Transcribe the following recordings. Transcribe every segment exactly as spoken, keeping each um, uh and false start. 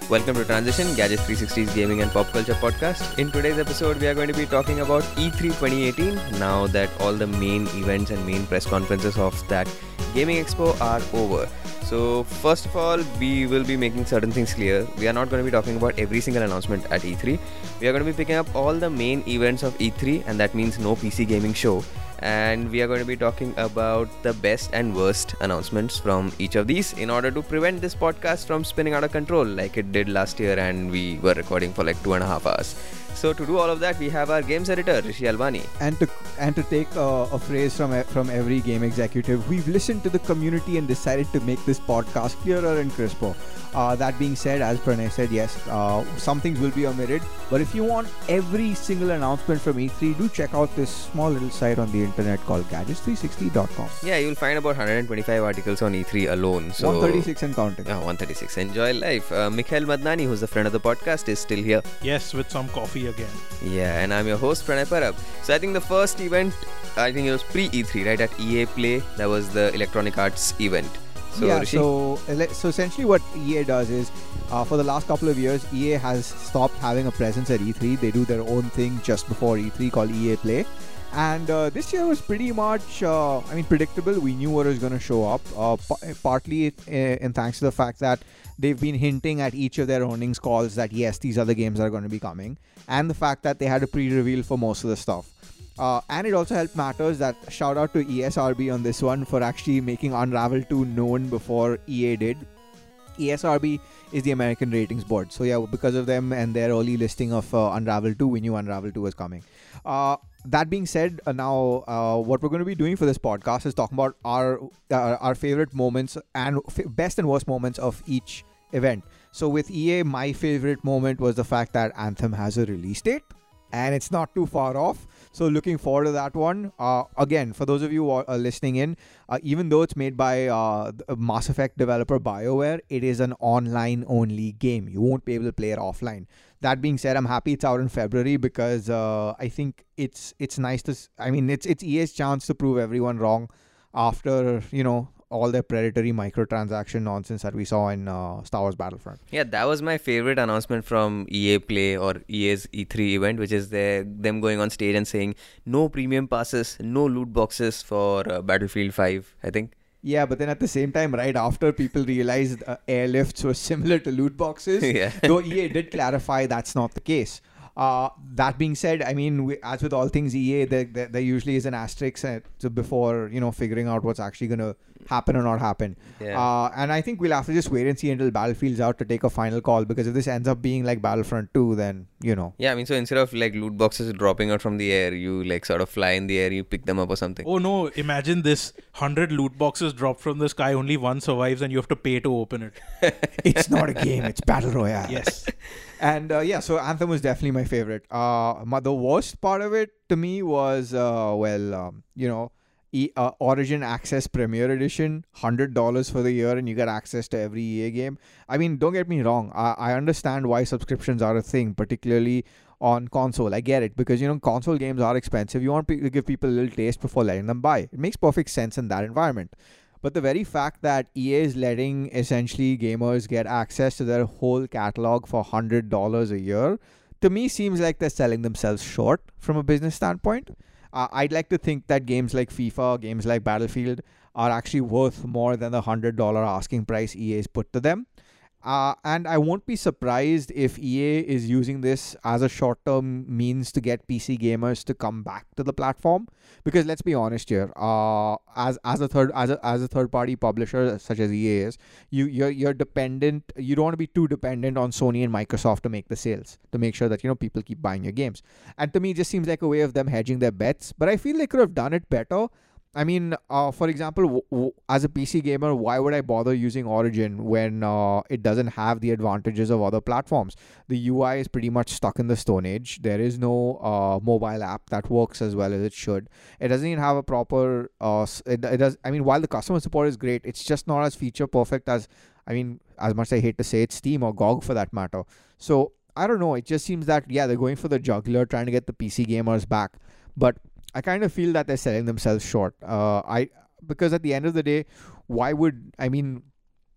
Welcome to Transition, Gadget three sixty's gaming and pop culture podcast. In today's episode, we are going to be talking about E three twenty eighteen, now that all the main events and main press conferences of that gaming expo are over. So, first of all, we will be making certain things clear. We are not going to be talking about every single announcement at E three. We are going to be picking up all the main events of E three, and that means no P C gaming show. And we are going to be talking about the best and worst announcements from each of these in order to prevent this podcast from spinning out of control like it did last year, and we were recording for like two and a half hours. So to do all of that, we have our games editor Rishi Alvani. And to and to take uh, a phrase from from every game executive, we've listened to the community and decided to make this podcast clearer and crisper. Uh, that being said, as Pranay said, yes, uh, some things will be omitted. But if you want every single announcement from E three, do check out this small little site on the internet called gadgets three sixty dot com. Yeah, you'll find about one hundred twenty-five articles on E three alone. So one thirty-six and counting. Yeah, one thirty-six. Enjoy life. Uh, Mikhail Madnani, who's the friend of the podcast, is still here. Yes, with some coffee again. Yeah, and I'm your host, Pranay Parab. So I think the first event, I think it was pre-E three, right, at E A Play. That was the Electronic Arts event. So, yeah, Rishi? so so essentially what E A does is, uh, for the last couple of years, E A has stopped having a presence at E three. They do their own thing just before E three called E A Play. And uh, this year was pretty much, uh, I mean, predictable. We knew what was going to show up, uh, p- partly uh, in thanks to the fact that they've been hinting at each of their earnings calls that, yes, these are the games that are going to be coming. And the fact that they had a pre-reveal for most of the stuff. Uh, and it also helped matters that shout out to E S R B on this one for actually making Unravel two known before E A did. E S R B is the American ratings board. So yeah, because of them and their early listing of uh, Unravel two, we knew Unravel two was coming. Uh, that being said, uh, now uh, what we're going to be doing for this podcast is talking about our uh, our favorite moments and f- best and worst moments of each event. So with E A, my favorite moment was the fact that Anthem has a release date and it's not too far off. So looking forward to that one. Uh, again, for those of you who are listening in, uh, even though it's made by uh, Mass Effect developer BioWare, it is an online-only game. You won't be able to play it offline. That being said, I'm happy it's out in February because uh, I think it's it's nice to... I mean, it's it's E A's chance to prove everyone wrong after, you know, all their predatory microtransaction nonsense that we saw in uh, Star Wars Battlefront. Yeah, that was my favorite announcement from E A Play or E A's E three event, which is their, them going on stage and saying no premium passes, no loot boxes for uh, Battlefield five, I think. Yeah, but then at the same time, right after people realized uh, airlifts were similar to loot boxes, Yeah. though E A did clarify that's not the case. Uh, that being said, I mean, we, as with all things E A, there, there, there usually is an asterisk uh, to before, you know, figuring out what's actually going to happen or not happen. Yeah. Uh, and I think we'll have to just wait and see until Battlefield's out to take a final call, because if this ends up being like Battlefront two, then, you know. Yeah, I mean, so instead of like loot boxes dropping out from the air, you like sort of fly in the air, you pick them up or something. Oh no, imagine this one hundred loot boxes drop from the sky, only one survives and you have to pay to open it. It's not a game, it's Battle Royale. Yes. And uh, yeah, so Anthem was definitely my favorite. Uh, my, the worst part of it to me was, uh, well, um, you know, e- uh, Origin Access Premier Edition, one hundred dollars for the year, and you get access to every E A game. I mean, don't get me wrong. I, I understand why subscriptions are a thing, particularly on console. I get it, because, you know, console games are expensive. You want to give people a little taste before letting them buy. It makes perfect sense in that environment. But the very fact that E A is letting essentially gamers get access to their whole catalog for one hundred dollars a year, to me seems like they're selling themselves short from a business standpoint. Uh, I'd like to think that games like FIFA, games like Battlefield are actually worth more than the one hundred dollars asking price E A's put to them. Uh, and I won't be surprised if E A is using this as a short-term means to get P C gamers to come back to the platform. Because let's be honest here, uh, as as a third as a as a third-party publisher such as E A is, you you're you're dependent. You don't want to be too dependent on Sony and Microsoft to make the sales, to make sure that, you know, people keep buying your games. And to me, it just seems like a way of them hedging their bets. But I feel they could have done it better. I mean, uh, for example, w- w- as a P C gamer, why would I bother using Origin when uh, it doesn't have the advantages of other platforms? The U I is pretty much stuck in the Stone Age. There is no uh, mobile app that works as well as it should. It doesn't even have a proper... Uh, it, it does. I mean, while the customer support is great, it's just not as feature perfect as, I mean, as much as I hate to say it, Steam or G O G for that matter. So, I don't know. It just seems that, yeah, they're going for the jugular, trying to get the P C gamers back. But I kind of feel that they're selling themselves short. Uh, I because at the end of the day, why would I mean?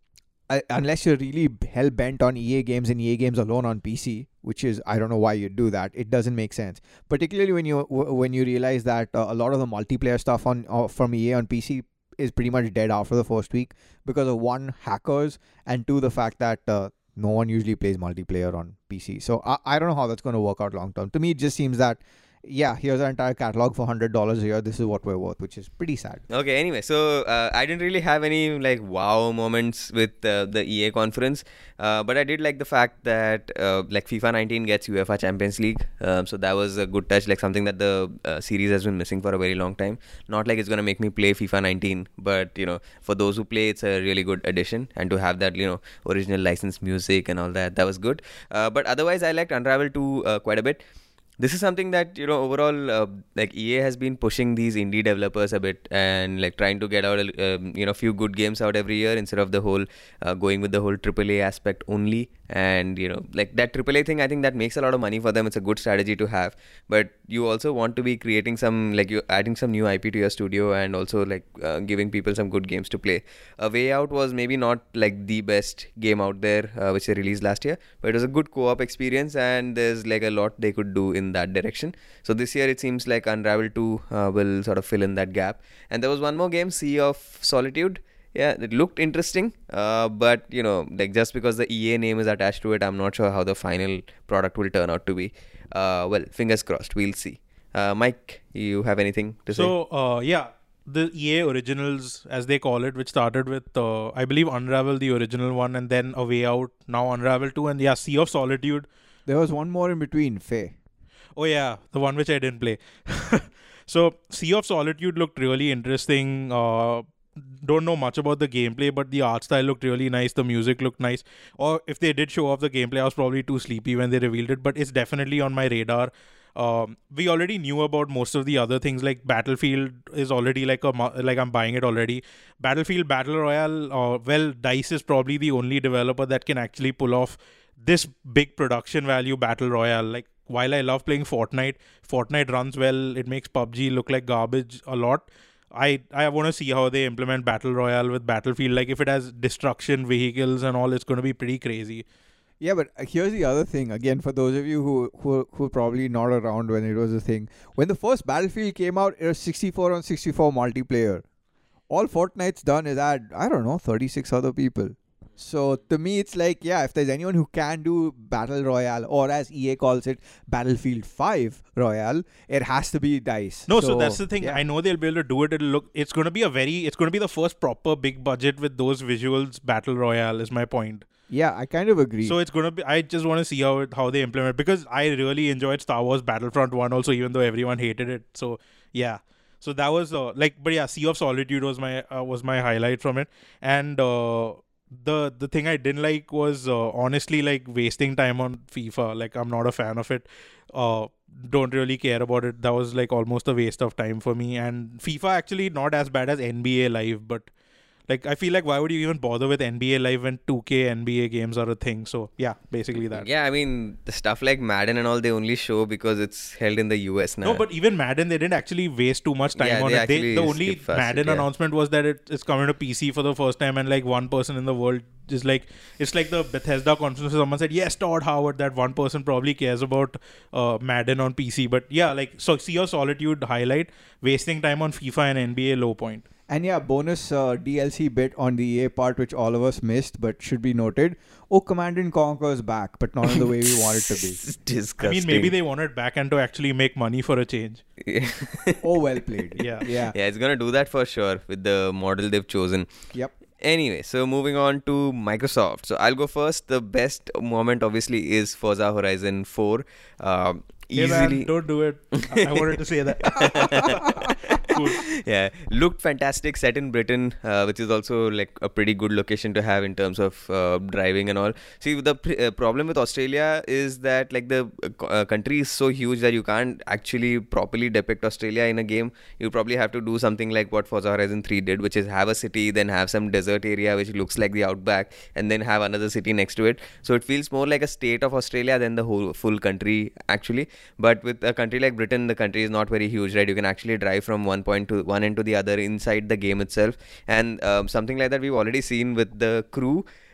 uh, unless you're really hell bent on E A games and E A games alone on P C, which is, I don't know why you'd do that. It doesn't make sense. Particularly when you w- when you realize that uh, a lot of the multiplayer stuff on uh, from E A on P C is pretty much dead after the first week because of one, hackers, and two, the fact that uh, no one usually plays multiplayer on P C. So I, I don't know how that's going to work out long term. To me, it just seems that, yeah, here's our entire catalog for one hundred dollars a year. This is what we're worth, which is pretty sad. Okay, anyway, so uh, I didn't really have any like wow moments with uh, the E A conference, uh, but I did like the fact that uh, like FIFA nineteen gets UEFA Champions League, um, so that was a good touch, like something that the uh, series has been missing for a very long time. Not like it's gonna make me play FIFA nineteen, but you know, for those who play, it's a really good addition, and to have that, you know, original licensed music and all that, that was good. Uh, but otherwise, I liked Unravel two uh, quite a bit. This is something that, you know, overall, uh, like E A has been pushing these indie developers a bit and like trying to get out, a, um, you know, few good games out every year instead of the whole uh, going with the whole triple A aspect only. And, you know, like that triple A thing, I think that makes a lot of money for them. It's a good strategy to have. But you also want to be creating some, like you're adding some new I P to your studio and also like uh, giving people some good games to play. A Way Out was maybe not like the best game out there, uh, which they released last year, but it was a good co-op experience and there's like a lot they could do in that direction. So this year it seems like Unravel two uh, will sort of fill in that gap. And there was one more game, Sea of Solitude. Yeah, it looked interesting, uh, but you know, like just because the E A name is attached to it, I'm not sure how the final product will turn out to be. Uh, well, fingers crossed, we'll see. Uh, Mike, you have anything to say? So, uh, yeah, the E A originals, as they call it, which started with, uh, I believe, Unravel, the original one, and then A Way Out, now Unravel two, and yeah, Sea of Solitude. There was one more in between, Faye. Oh yeah, the one which I didn't play. So, Sea of Solitude looked really interesting. Uh, don't know much about the gameplay, but the art style looked really nice. The music looked nice. Or if they did show off the gameplay, I was probably too sleepy when they revealed it, but it's definitely on my radar. Um, we already knew about most of the other things, like Battlefield is already like a like I'm buying it already. Battlefield Battle Royale, uh, well, DICE is probably the only developer that can actually pull off this big production value Battle Royale. Like, while I love playing Fortnite, Fortnite runs well. It makes P U B G look like garbage a lot. I, I want to see how they implement Battle Royale with Battlefield. Like, if it has destruction, vehicles and all, it's going to be pretty crazy. Yeah, but here's the other thing. Again, for those of you who who who are probably not around when it was a thing, when the first Battlefield came out, it was sixty-four on sixty-four multiplayer. All Fortnite's done is add, I don't know, thirty-six other people. So to me, it's like, yeah, if there's anyone who can do Battle Royale, or as E A calls it, Battlefield five Royale, it has to be DICE. No, so, so that's the thing. Yeah. I know they'll be able to do it. It'll look. It's going to be a very. It's going to be the first proper big budget with those visuals Battle Royale. Is my point. Yeah, I kind of agree. So it's going to be. I just want to see how it, how they implement, because I really enjoyed Star Wars Battlefront one also, even though everyone hated it. So yeah. So that was uh, like, but yeah, Sea of Solitude was my uh, was my highlight from it, and. Uh, The the thing I didn't like was uh, honestly like wasting time on FIFA. Like, I'm not a fan of it. Uh, don't really care about it. That was like almost a waste of time for me. And FIFA actually not as bad as N B A Live, but like, I feel like, why would you even bother with N B A Live when two K N B A games are a thing? So yeah, basically that. Yeah, I mean, the stuff like Madden and all, they only show because it's held in the U S now. No, but even Madden, they didn't actually waste too much time Yeah, on they it. They, actually the only skip past Madden it, yeah. announcement was that it is coming to P C for the first time, and like one person in the world is like, it's like the Bethesda conference where someone said, yes, Todd Howard, that one person probably cares about uh, Madden on P C. But yeah, like, so Sea of Solitude highlight, wasting time on FIFA and N B A low point. And yeah, bonus uh, D L C bit on the E A part, which all of us missed, but should be noted. Oh, Command and Conquer is back, but not in the way we want it to be. It's disgusting. I mean, maybe they want it back and to actually make money for a change. Oh, well played. Yeah. Yeah. Yeah, it's gonna do that for sure with the model they've chosen. Yep. Anyway, so moving on to Microsoft. So I'll go first. The best moment obviously is Forza Horizon four. Um, Hey easily. man, don't do it. I I wanted to say that. Cool. Yeah, looked fantastic, set in Britain, uh, which is also like a pretty good location to have in terms of uh, driving and all. See, the pr- uh, problem with Australia is that like the uh, co- uh, country is so huge that you can't actually properly depict Australia in a game. You probably have to do something like what Forza Horizon three did, which is have a city, then have some desert area which looks like the outback, and then have another city next to it. So it feels more like a state of Australia than the whole full country actually. But with a country like Britain, the country is not very huge, right? You can actually drive from one point to one end to the other inside the game itself, and um, something like that we've already seen with the Crew.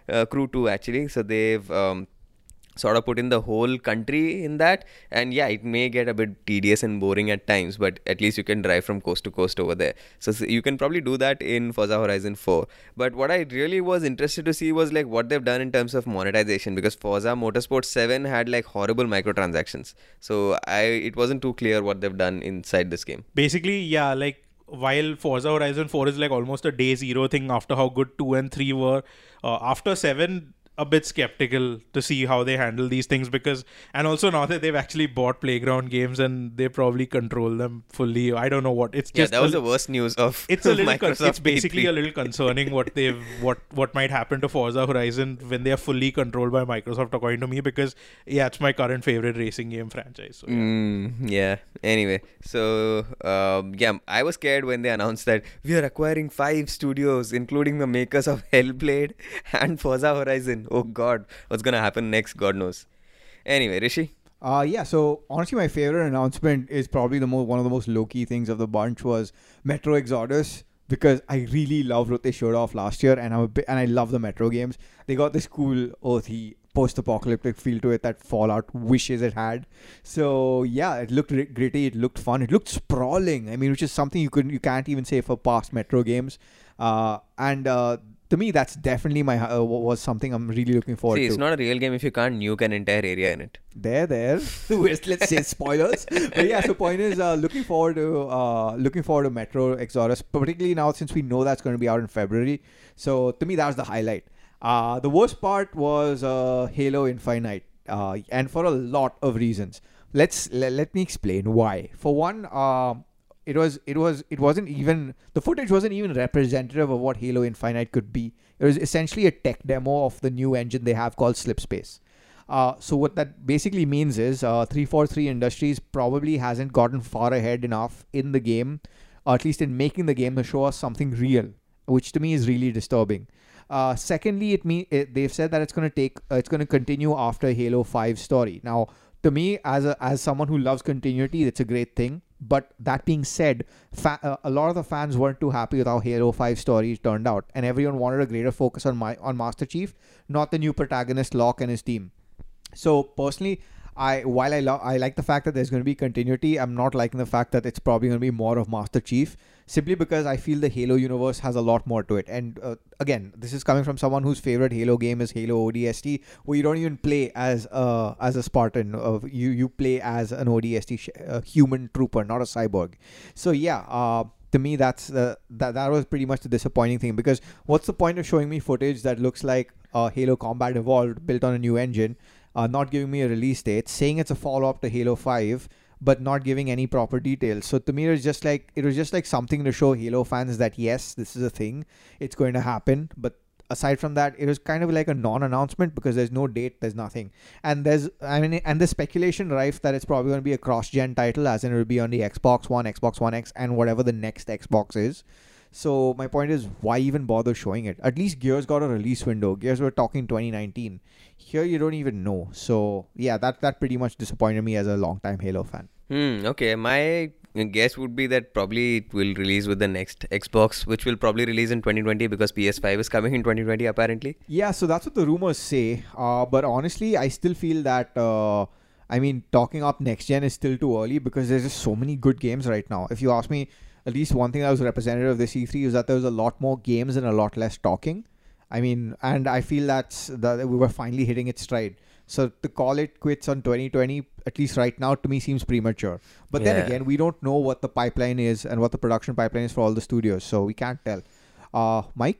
uh, Crew two actually. So they've um, sort of put in the whole country in that, and yeah, it may get a bit tedious and boring at times, but at least you can drive from coast to coast over there. So, so you can probably do that in Forza Horizon four. But what I really was interested to see was like what they've done in terms of monetization, because Forza Motorsport seven had like horrible microtransactions. So I it wasn't too clear what they've done inside this game. Basically, yeah, like while Forza Horizon four is like almost a day zero thing after how good two and three were, uh, after seven, a bit skeptical to see how they handle these things, because and also now that they've actually bought Playground Games and they probably control them fully. I don't know what it's just. Yeah, that was a, the worst news of it's a little Microsoft. Con- it's basically E three. a little concerning what they've what what might happen to Forza Horizon when they are fully controlled by Microsoft, according to me, because yeah, it's my current favorite racing game franchise. So, yeah. Mm, yeah. Anyway, so um, yeah, I was scared when they announced that we are acquiring five studios, including the makers of Hellblade and Forza Horizon. Oh God, what's gonna happen next? God knows. Anyway, Rishi. Uh, yeah, so honestly, my favorite announcement is probably the most one of the most low-key things of the bunch was Metro Exodus, because I really loved what they showed off last year, and I'm a bit, and I love the Metro games. They got this cool earthy post-apocalyptic feel to it that Fallout wishes it had. So yeah, it looked r- gritty, it looked fun, it looked sprawling. I mean, which is something you couldn't, you can't even say for past Metro games. Uh, and uh, to me, that's definitely my uh, was something I'm really looking forward See, to. it's not a real game if you can't nuke an entire area in it. There, there. Let's say spoilers. But yeah, so point is, uh, looking forward to uh, looking forward to Metro Exodus, particularly now since we know that's going to be out in February. So to me, that was the highlight. Uh, the worst part was uh, Halo Infinite, uh, and for a lot of reasons. Let's let, let me explain why. For one, uh, it was it was it wasn't even the footage wasn't even representative of what Halo Infinite could be. It was essentially a tech demo of the new engine they have called Slipspace. Uh, so what that basically means is uh, three forty-three Industries probably hasn't gotten far ahead enough in the game, or at least in making the game, to show us something real, which to me is really disturbing. Uh, secondly, it mean it, they've said that it's going to take uh, it's going to continue after Halo five story. Now, to me, as a as someone who loves continuity, it's a great thing. But that being said, fa- uh, a lot of the fans weren't too happy with how Halo five story turned out, and everyone wanted a greater focus on my on Master Chief, not the new protagonist Locke and his team. So personally, I while I love I like the fact that there's going to be continuity, I'm not liking the fact that it's probably going to be more of Master Chief, simply because I feel the Halo universe has a lot more to it. And uh, again, this is coming from someone whose favorite Halo game is Halo O D S T, where you don't even play as a as a Spartan. Uh, you you play as an O D S T sh- uh, human trooper, not a cyborg. So yeah. Uh, to me, that's uh, that that was pretty much the disappointing thing, because what's the point of showing me footage that looks like uh, Halo Combat Evolved built on a new engine, uh, not giving me a release date, saying it's a follow-up to Halo five, but not giving any proper details. So to me, it was just like it was just like something to show Halo fans that yes, this is a thing, it's going to happen. But aside from that, it was kind of like a non-announcement, because there's no date, there's nothing, and there's I mean, and the speculation rife that it's probably going to be a cross-gen title, as in it will be on the Xbox One, Xbox One X, and whatever the next Xbox is. So my point is, why even bother showing it? At least Gears got a release window. Gears were talking twenty nineteen. Here you don't even know. So yeah, that that pretty much disappointed me as a long-time Halo fan. Hmm. Okay. My guess would be that probably it will release with the next Xbox, which will probably release in twenty twenty, because P S five is coming in twenty twenty apparently. Yeah, so that's what the rumors say. Uh, but honestly, I still feel that. Uh, I mean, talking up next gen is still too early, because there's just so many good games right now. If you ask me, at least one thing that was representative of this E three is that there was a lot more games and a lot less talking. I mean, and I feel that's that we were finally hitting its stride. So to call it quits on twenty twenty, at least right now, to me seems premature. But Yeah. then again, we don't know what the pipeline is and what the production pipeline is for all the studios, so we can't tell. Uh, Mike?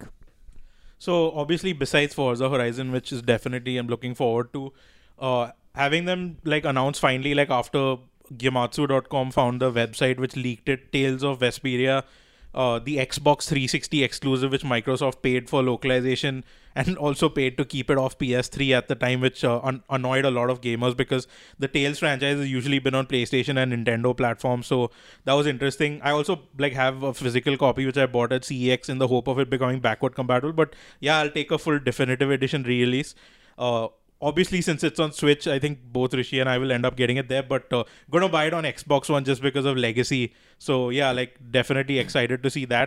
So obviously, besides Forza Horizon, which is definitely I'm looking forward to, uh, having them like announce finally, like after Gematsu dot com found the website which leaked it, Tales of Vesperia, uh, the Xbox three sixty exclusive, which Microsoft paid for localization and also paid to keep it off P S three at the time, which uh, un- annoyed a lot of gamers, because the Tales franchise has usually been on PlayStation and Nintendo platforms. So that was interesting. I also like have a physical copy which I bought at C E X in the hope of it becoming backward compatible. But yeah, I'll take a full definitive edition re-release. Uh, Obviously, since it's on Switch, I think both Rishi and I will end up getting it there. But uh, gonna buy it on Xbox One just because of legacy. So yeah, like definitely excited to see that.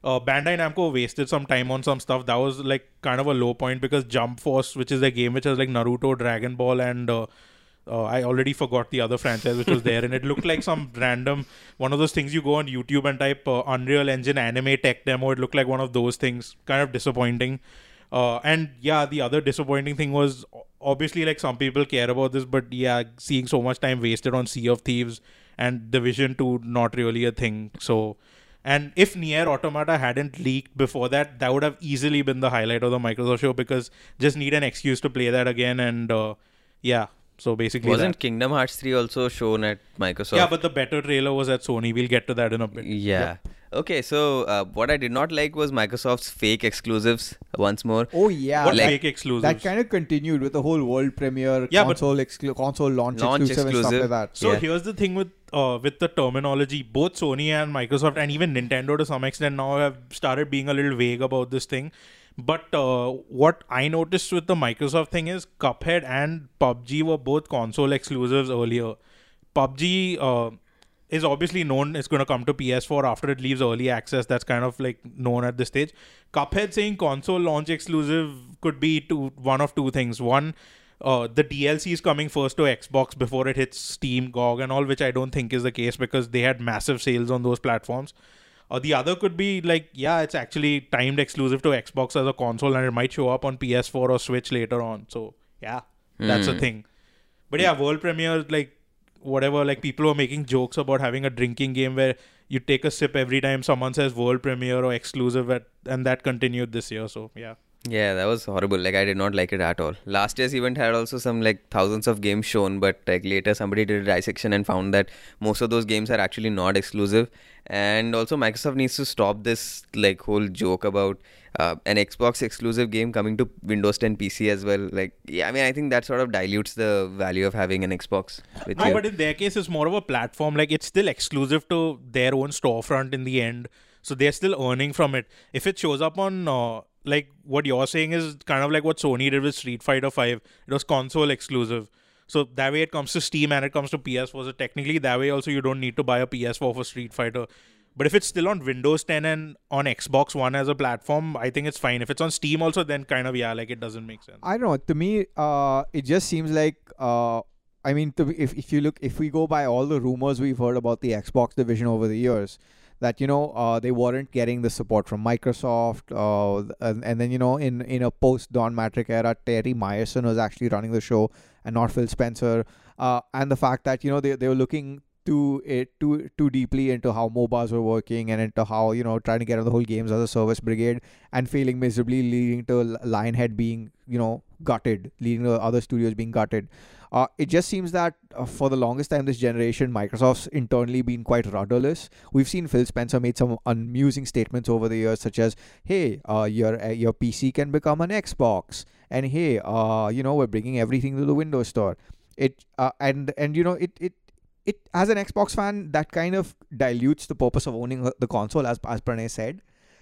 uh, Bandai Namco wasted some time on some stuff. That was like kind of a low point because Jump Force, which is a game which has like Naruto, Dragon Ball, and uh, uh, I already forgot the other franchise which was there, and it looked like some random one of those things you go on YouTube and type uh, Unreal Engine anime tech demo. It looked like one of those things, kind of disappointing. Uh, and yeah, the other disappointing thing was obviously like some people care about this, but yeah, seeing so much time wasted on Sea of Thieves and Division two not really a thing. So. And if Nier Automata hadn't leaked before that, that would have easily been the highlight of the Microsoft show because just need an excuse to play that again. And uh, yeah, so basically Wasn't that. Kingdom Hearts three also shown at Microsoft? Yeah, but the better trailer was at Sony. We'll get to that in a bit. Yeah. yeah. Okay, so uh, what I did not like was Microsoft's fake exclusives once more. Oh yeah, What like, fake exclusives? that kind of continued with the whole world premiere, Yeah, console exclu- console launch, Launch exclusive, and exclusive. stuff like that. So Yeah. here's the thing with uh, with the terminology, both Sony and Microsoft and even Nintendo to some extent now have started being a little vague about this thing. But uh, what I noticed with the Microsoft thing is Cuphead and P U B G were both console exclusives earlier. P U B G uh, is obviously known it's going to come to P S four after it leaves early access. That's kind of like known at this stage. Cuphead saying console launch exclusive could be two, one of two things. One, uh, the D L C is coming first to Xbox before it hits Steam, G O G and all, which I don't think is the case because they had massive sales on those platforms. Or the other could be like, yeah, it's actually timed exclusive to Xbox as a console and it might show up on P S four or Switch later on. So, yeah, that's Mm. a thing. But yeah, world premiere, like, whatever, like people were making jokes about having a drinking game where you take a sip every time someone says world premiere or exclusive, at, and that continued this year. So, yeah. Yeah, that was horrible. Like, I did not like it at all. Last year's event had also some like thousands of games shown, but like later somebody did a dissection and found that most of those games are actually not exclusive. And also Microsoft needs to stop this like whole joke about uh, an Xbox exclusive game coming to Windows ten P C as well. Like, yeah, I mean, I think that sort of dilutes the value of having an Xbox with No, you. but in their case, it's more of a platform. Like, it's still exclusive to their own storefront in the end. So they're still earning from it. If it shows up on, uh, like, what you're saying is kind of like what Sony did with Street Fighter five. It was console exclusive. So that way it comes to Steam and it comes to P S four. So technically that way also you don't need to buy a P S four for Street Fighter. But if it's still on Windows ten and on Xbox One as a platform, I think it's fine. If it's on Steam also, then kind of, yeah, like it doesn't make sense. I don't know. To me, uh, it just seems like, uh, I mean, to, if if you look, if we go by all the rumors we've heard about the Xbox division over the years, that you know uh, they weren't getting the support from Microsoft, uh, and, and then you know in in a post Don Matrick era, Terry Myerson was actually running the show and not Phil Spencer, uh, and the fact that you know they they were looking too it too too deeply into how MOBAs were working and into how you know trying to get on the whole games as a service brigade and failing miserably, leading to Lionhead being you know gutted, leading to other studios being gutted. Uh, it just seems that uh, for the longest time this generation, Microsoft's internally been quite rudderless. We've seen Phil Spencer made some amusing statements over the years, such as, "Hey, uh, your uh, your P C can become an Xbox," and "Hey, uh, you know, we're bringing everything to the Windows Store." It uh, and and you know it it it as an Xbox fan that kind of dilutes the purpose of owning the console, as as Pranay said.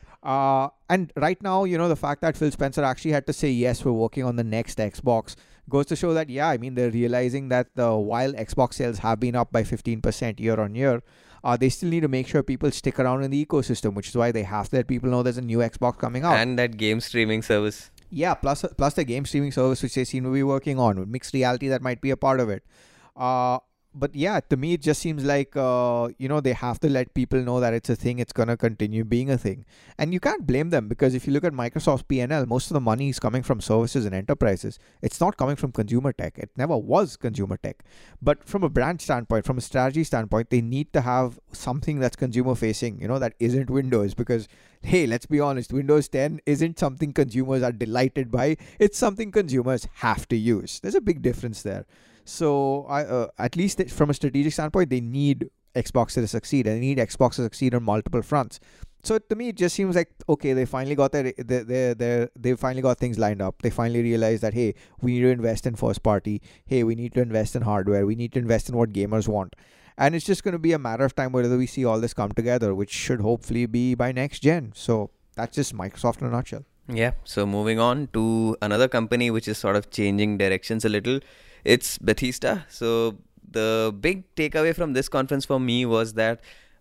Uh, and right now, you know, the fact that Phil Spencer actually had to say, yes, we're working on the next Xbox goes to show that, yeah, I mean, they're realizing that the, while Xbox sales have been up by fifteen percent year on year, uh, they still need to make sure people stick around in the ecosystem, which is why they have to let people know there's a new Xbox coming out. And that game streaming service. Yeah, plus plus the game streaming service, which they seem to be working on. With mixed reality, that might be a part of it. Uh, But yeah, to me, it just seems like, uh, you know, they have to let people know that it's a thing. It's going to continue being a thing. And you can't blame them because if you look at Microsoft's P and L, most of the money is coming from services and enterprises. It's not coming from consumer tech. It never was consumer tech. But from a brand standpoint, from a strategy standpoint, they need to have something that's consumer facing, you know, that isn't Windows. Because, hey, let's be honest, Windows ten isn't something consumers are delighted by. It's something consumers have to use. There's a big difference there. So, I uh, at least from a strategic standpoint, they need Xbox to succeed, and they need Xbox to succeed on multiple fronts. So, to me, it just seems like, okay, they finally got their, they they they they finally got things lined up. They finally realized that, hey, we need to invest in first party. Hey, we need to invest in hardware. We need to invest in what gamers want. And it's just going to be a matter of time whether we see all this come together, which should hopefully be by next gen. So, that's just Microsoft in a nutshell. Yeah. So, moving on to another company which is sort of changing directions a little. It's Bethesda. So the big takeaway from this conference for me was that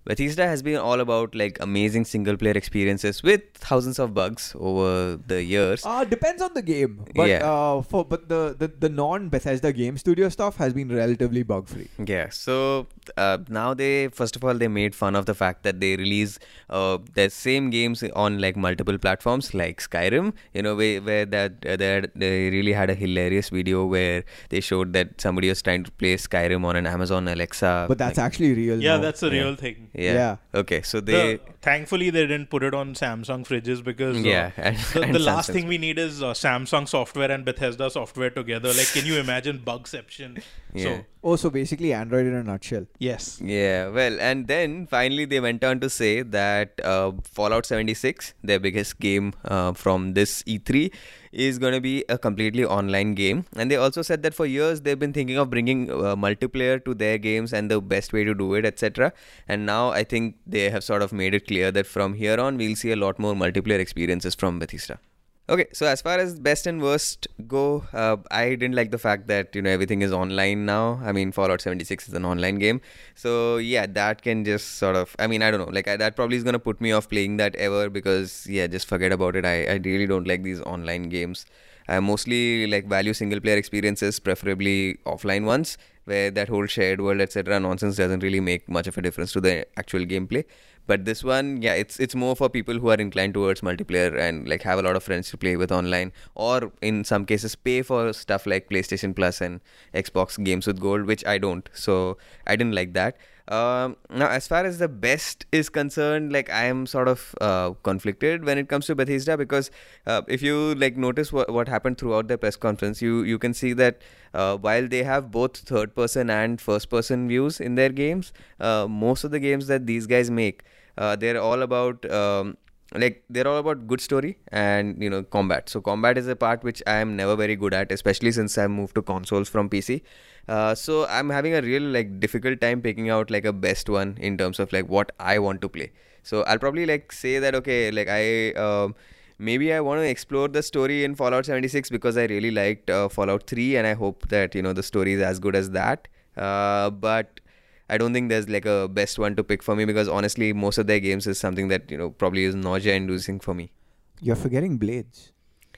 Bethesda has been all about like amazing single player experiences with thousands of bugs over the years. Uh, depends on the game. But Yeah. uh, for but the, the, the non-Bethesda game studio stuff has been relatively bug-free. Yeah, so uh, now they, first of all, they made fun of the fact that they release uh, the same games on like multiple platforms like Skyrim, you know, where, where that uh, they, had- they really had a hilarious video where they showed that somebody was trying to play Skyrim on an Amazon Alexa. But that's like, actually real. Yeah, now. that's a Yeah. real thing. yeah. yeah. Okay, so they. The- thankfully, they didn't put it on Samsung fridges because uh, yeah. And, the, and the last Samsung's- thing we need is uh, Samsung software and Bethesda software together. Like, can you imagine bugception? Yeah. So, Oh, so basically Android in a nutshell. yes. Yeah, well, and then finally they went on to say that uh, Fallout seventy-six, their biggest game uh, from this E three, is going to be a completely online game. And they also said that for years they've been thinking of bringing uh, multiplayer to their games and the best way to do it, et cetera. And now I think they have sort of made it clear that from here on we'll see a lot more multiplayer experiences from Bethesda. Okay, so as far as best and worst go, uh, I didn't like the fact that, you know, everything is online now. I mean, Fallout seventy-six is an online game. So, yeah, that can just sort of, I mean, I don't know, like I, that probably is going to put me off playing that ever because, yeah, just forget about it. I, I really don't like these online games. I mostly like value single player experiences, preferably offline ones, where that whole shared world, et cetera nonsense doesn't really make much of a difference to the actual gameplay. But this one, yeah, it's it's more for people who are inclined towards multiplayer and like have a lot of friends to play with online, or in some cases pay for stuff like PlayStation Plus and Xbox Games with Gold, which I don't. So I didn't like that. Um, now, as far as the best is concerned, like I am sort of uh, conflicted when it comes to Bethesda because uh, if you like notice what what happened throughout the press conference, you you can see that uh, while they have both third person and first person views in their games, uh, most of the games that these guys make, uh, they're all about um, like they're all about good story and, you know, combat. So combat is a part which I am never very good at, especially since I moved to consoles from P C. Uh, so I'm having a real like difficult time picking out like a best one in terms of like what I want to play. So I'll probably like say that okay, like I um, maybe I want to explore the story in Fallout seventy-six because I really liked uh, Fallout three and I hope that, you know, the story is as good as that. Uh, but I don't think there's like a best one to pick for me because honestly, most of their games is something that, you know, probably is nausea inducing for me. You're forgetting Blades.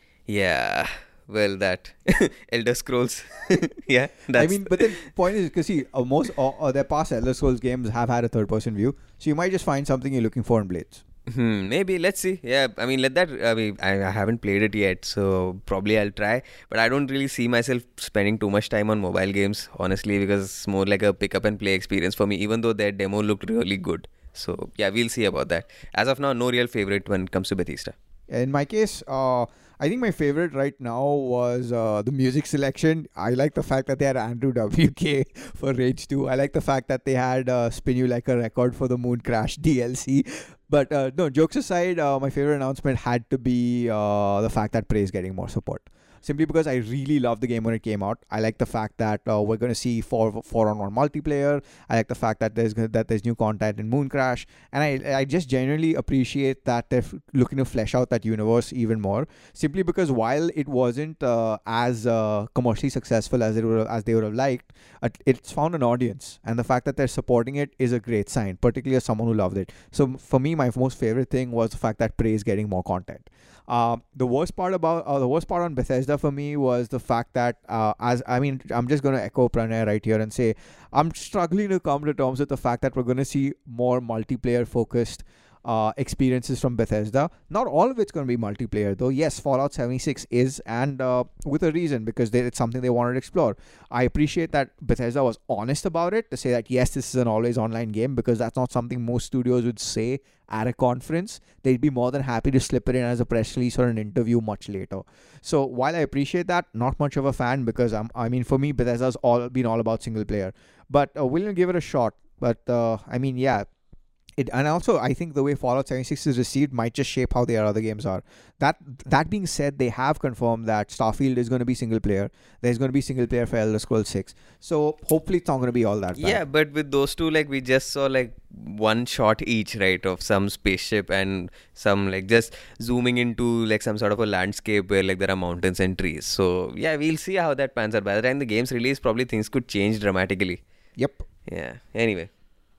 Yeah, well, that Elder Scrolls. yeah, that's I mean, but the point is, because see, uh, most uh, uh, their past Elder Scrolls games have had a third-person view, so you might just find something you're looking for in Blades. Hmm, maybe let's see. Yeah, I mean, let that. I mean, I, I haven't played it yet, so probably I'll try. But I don't really see myself spending too much time on mobile games, honestly, because it's more like a pick up and play experience for me. Even though their demo looked really good, so yeah, we'll see about that. As of now, no real favorite when it comes to Bethesda. In my case, uh, I think my favorite right now was uh, the music selection. I like the fact that they had Andrew W K for Rage two. I like the fact that they had uh, Spin You Like a Record for the Moon Crash D L C. But uh, no, jokes aside, uh, my favorite announcement had to be uh, the fact that Prey is getting more support. Simply because I really loved the game when it came out. I like the fact that uh, we're going to see four four on one multiplayer. I like the fact that there's that there's new content in Moon Crash, and I I just genuinely appreciate that they're f- looking to flesh out that universe even more. Simply because while it wasn't uh, as uh, commercially successful as it would as they would have liked, uh, it's found an audience, and the fact that they're supporting it is a great sign, particularly as someone who loved it. So for me, my most favorite thing was the fact that Prey is getting more content. Uh, the worst part about uh, the worst part on Bethesda for me was the fact that uh, as I mean I'm just going to echo Pranay right here and say I'm struggling to come to terms with the fact that we're going to see more multiplayer focused uh, experiences from Bethesda. Not all of it's going to be multiplayer though. Yes, Fallout seventy-six is, and uh, with a reason, because they, it's something they wanted to explore. I appreciate that Bethesda was honest about it to say that yes, this is an always online game, because that's not something most studios would say at a conference. They'd be more than happy to slip it in as a press release or an interview much later. So while I appreciate that, not much of a fan, because I'm, I mean, for me, Bethesda's all been all about single player. But uh, willing to give it a shot. But uh, I mean, yeah. It, and also, I think the way Fallout seventy-six is received might just shape how their other games are. That that being said, they have confirmed that Starfield is going to be single player. There's going to be single player for Elder Scrolls six. So hopefully it's not going to be all that bad. Yeah, but with those two, like we just saw like one shot each, right, of some spaceship and some like just zooming into like some sort of a landscape where like there are mountains and trees. So yeah, we'll see how that pans out. By the time the game's release, probably things could change dramatically. Yep. Yeah. Anyway.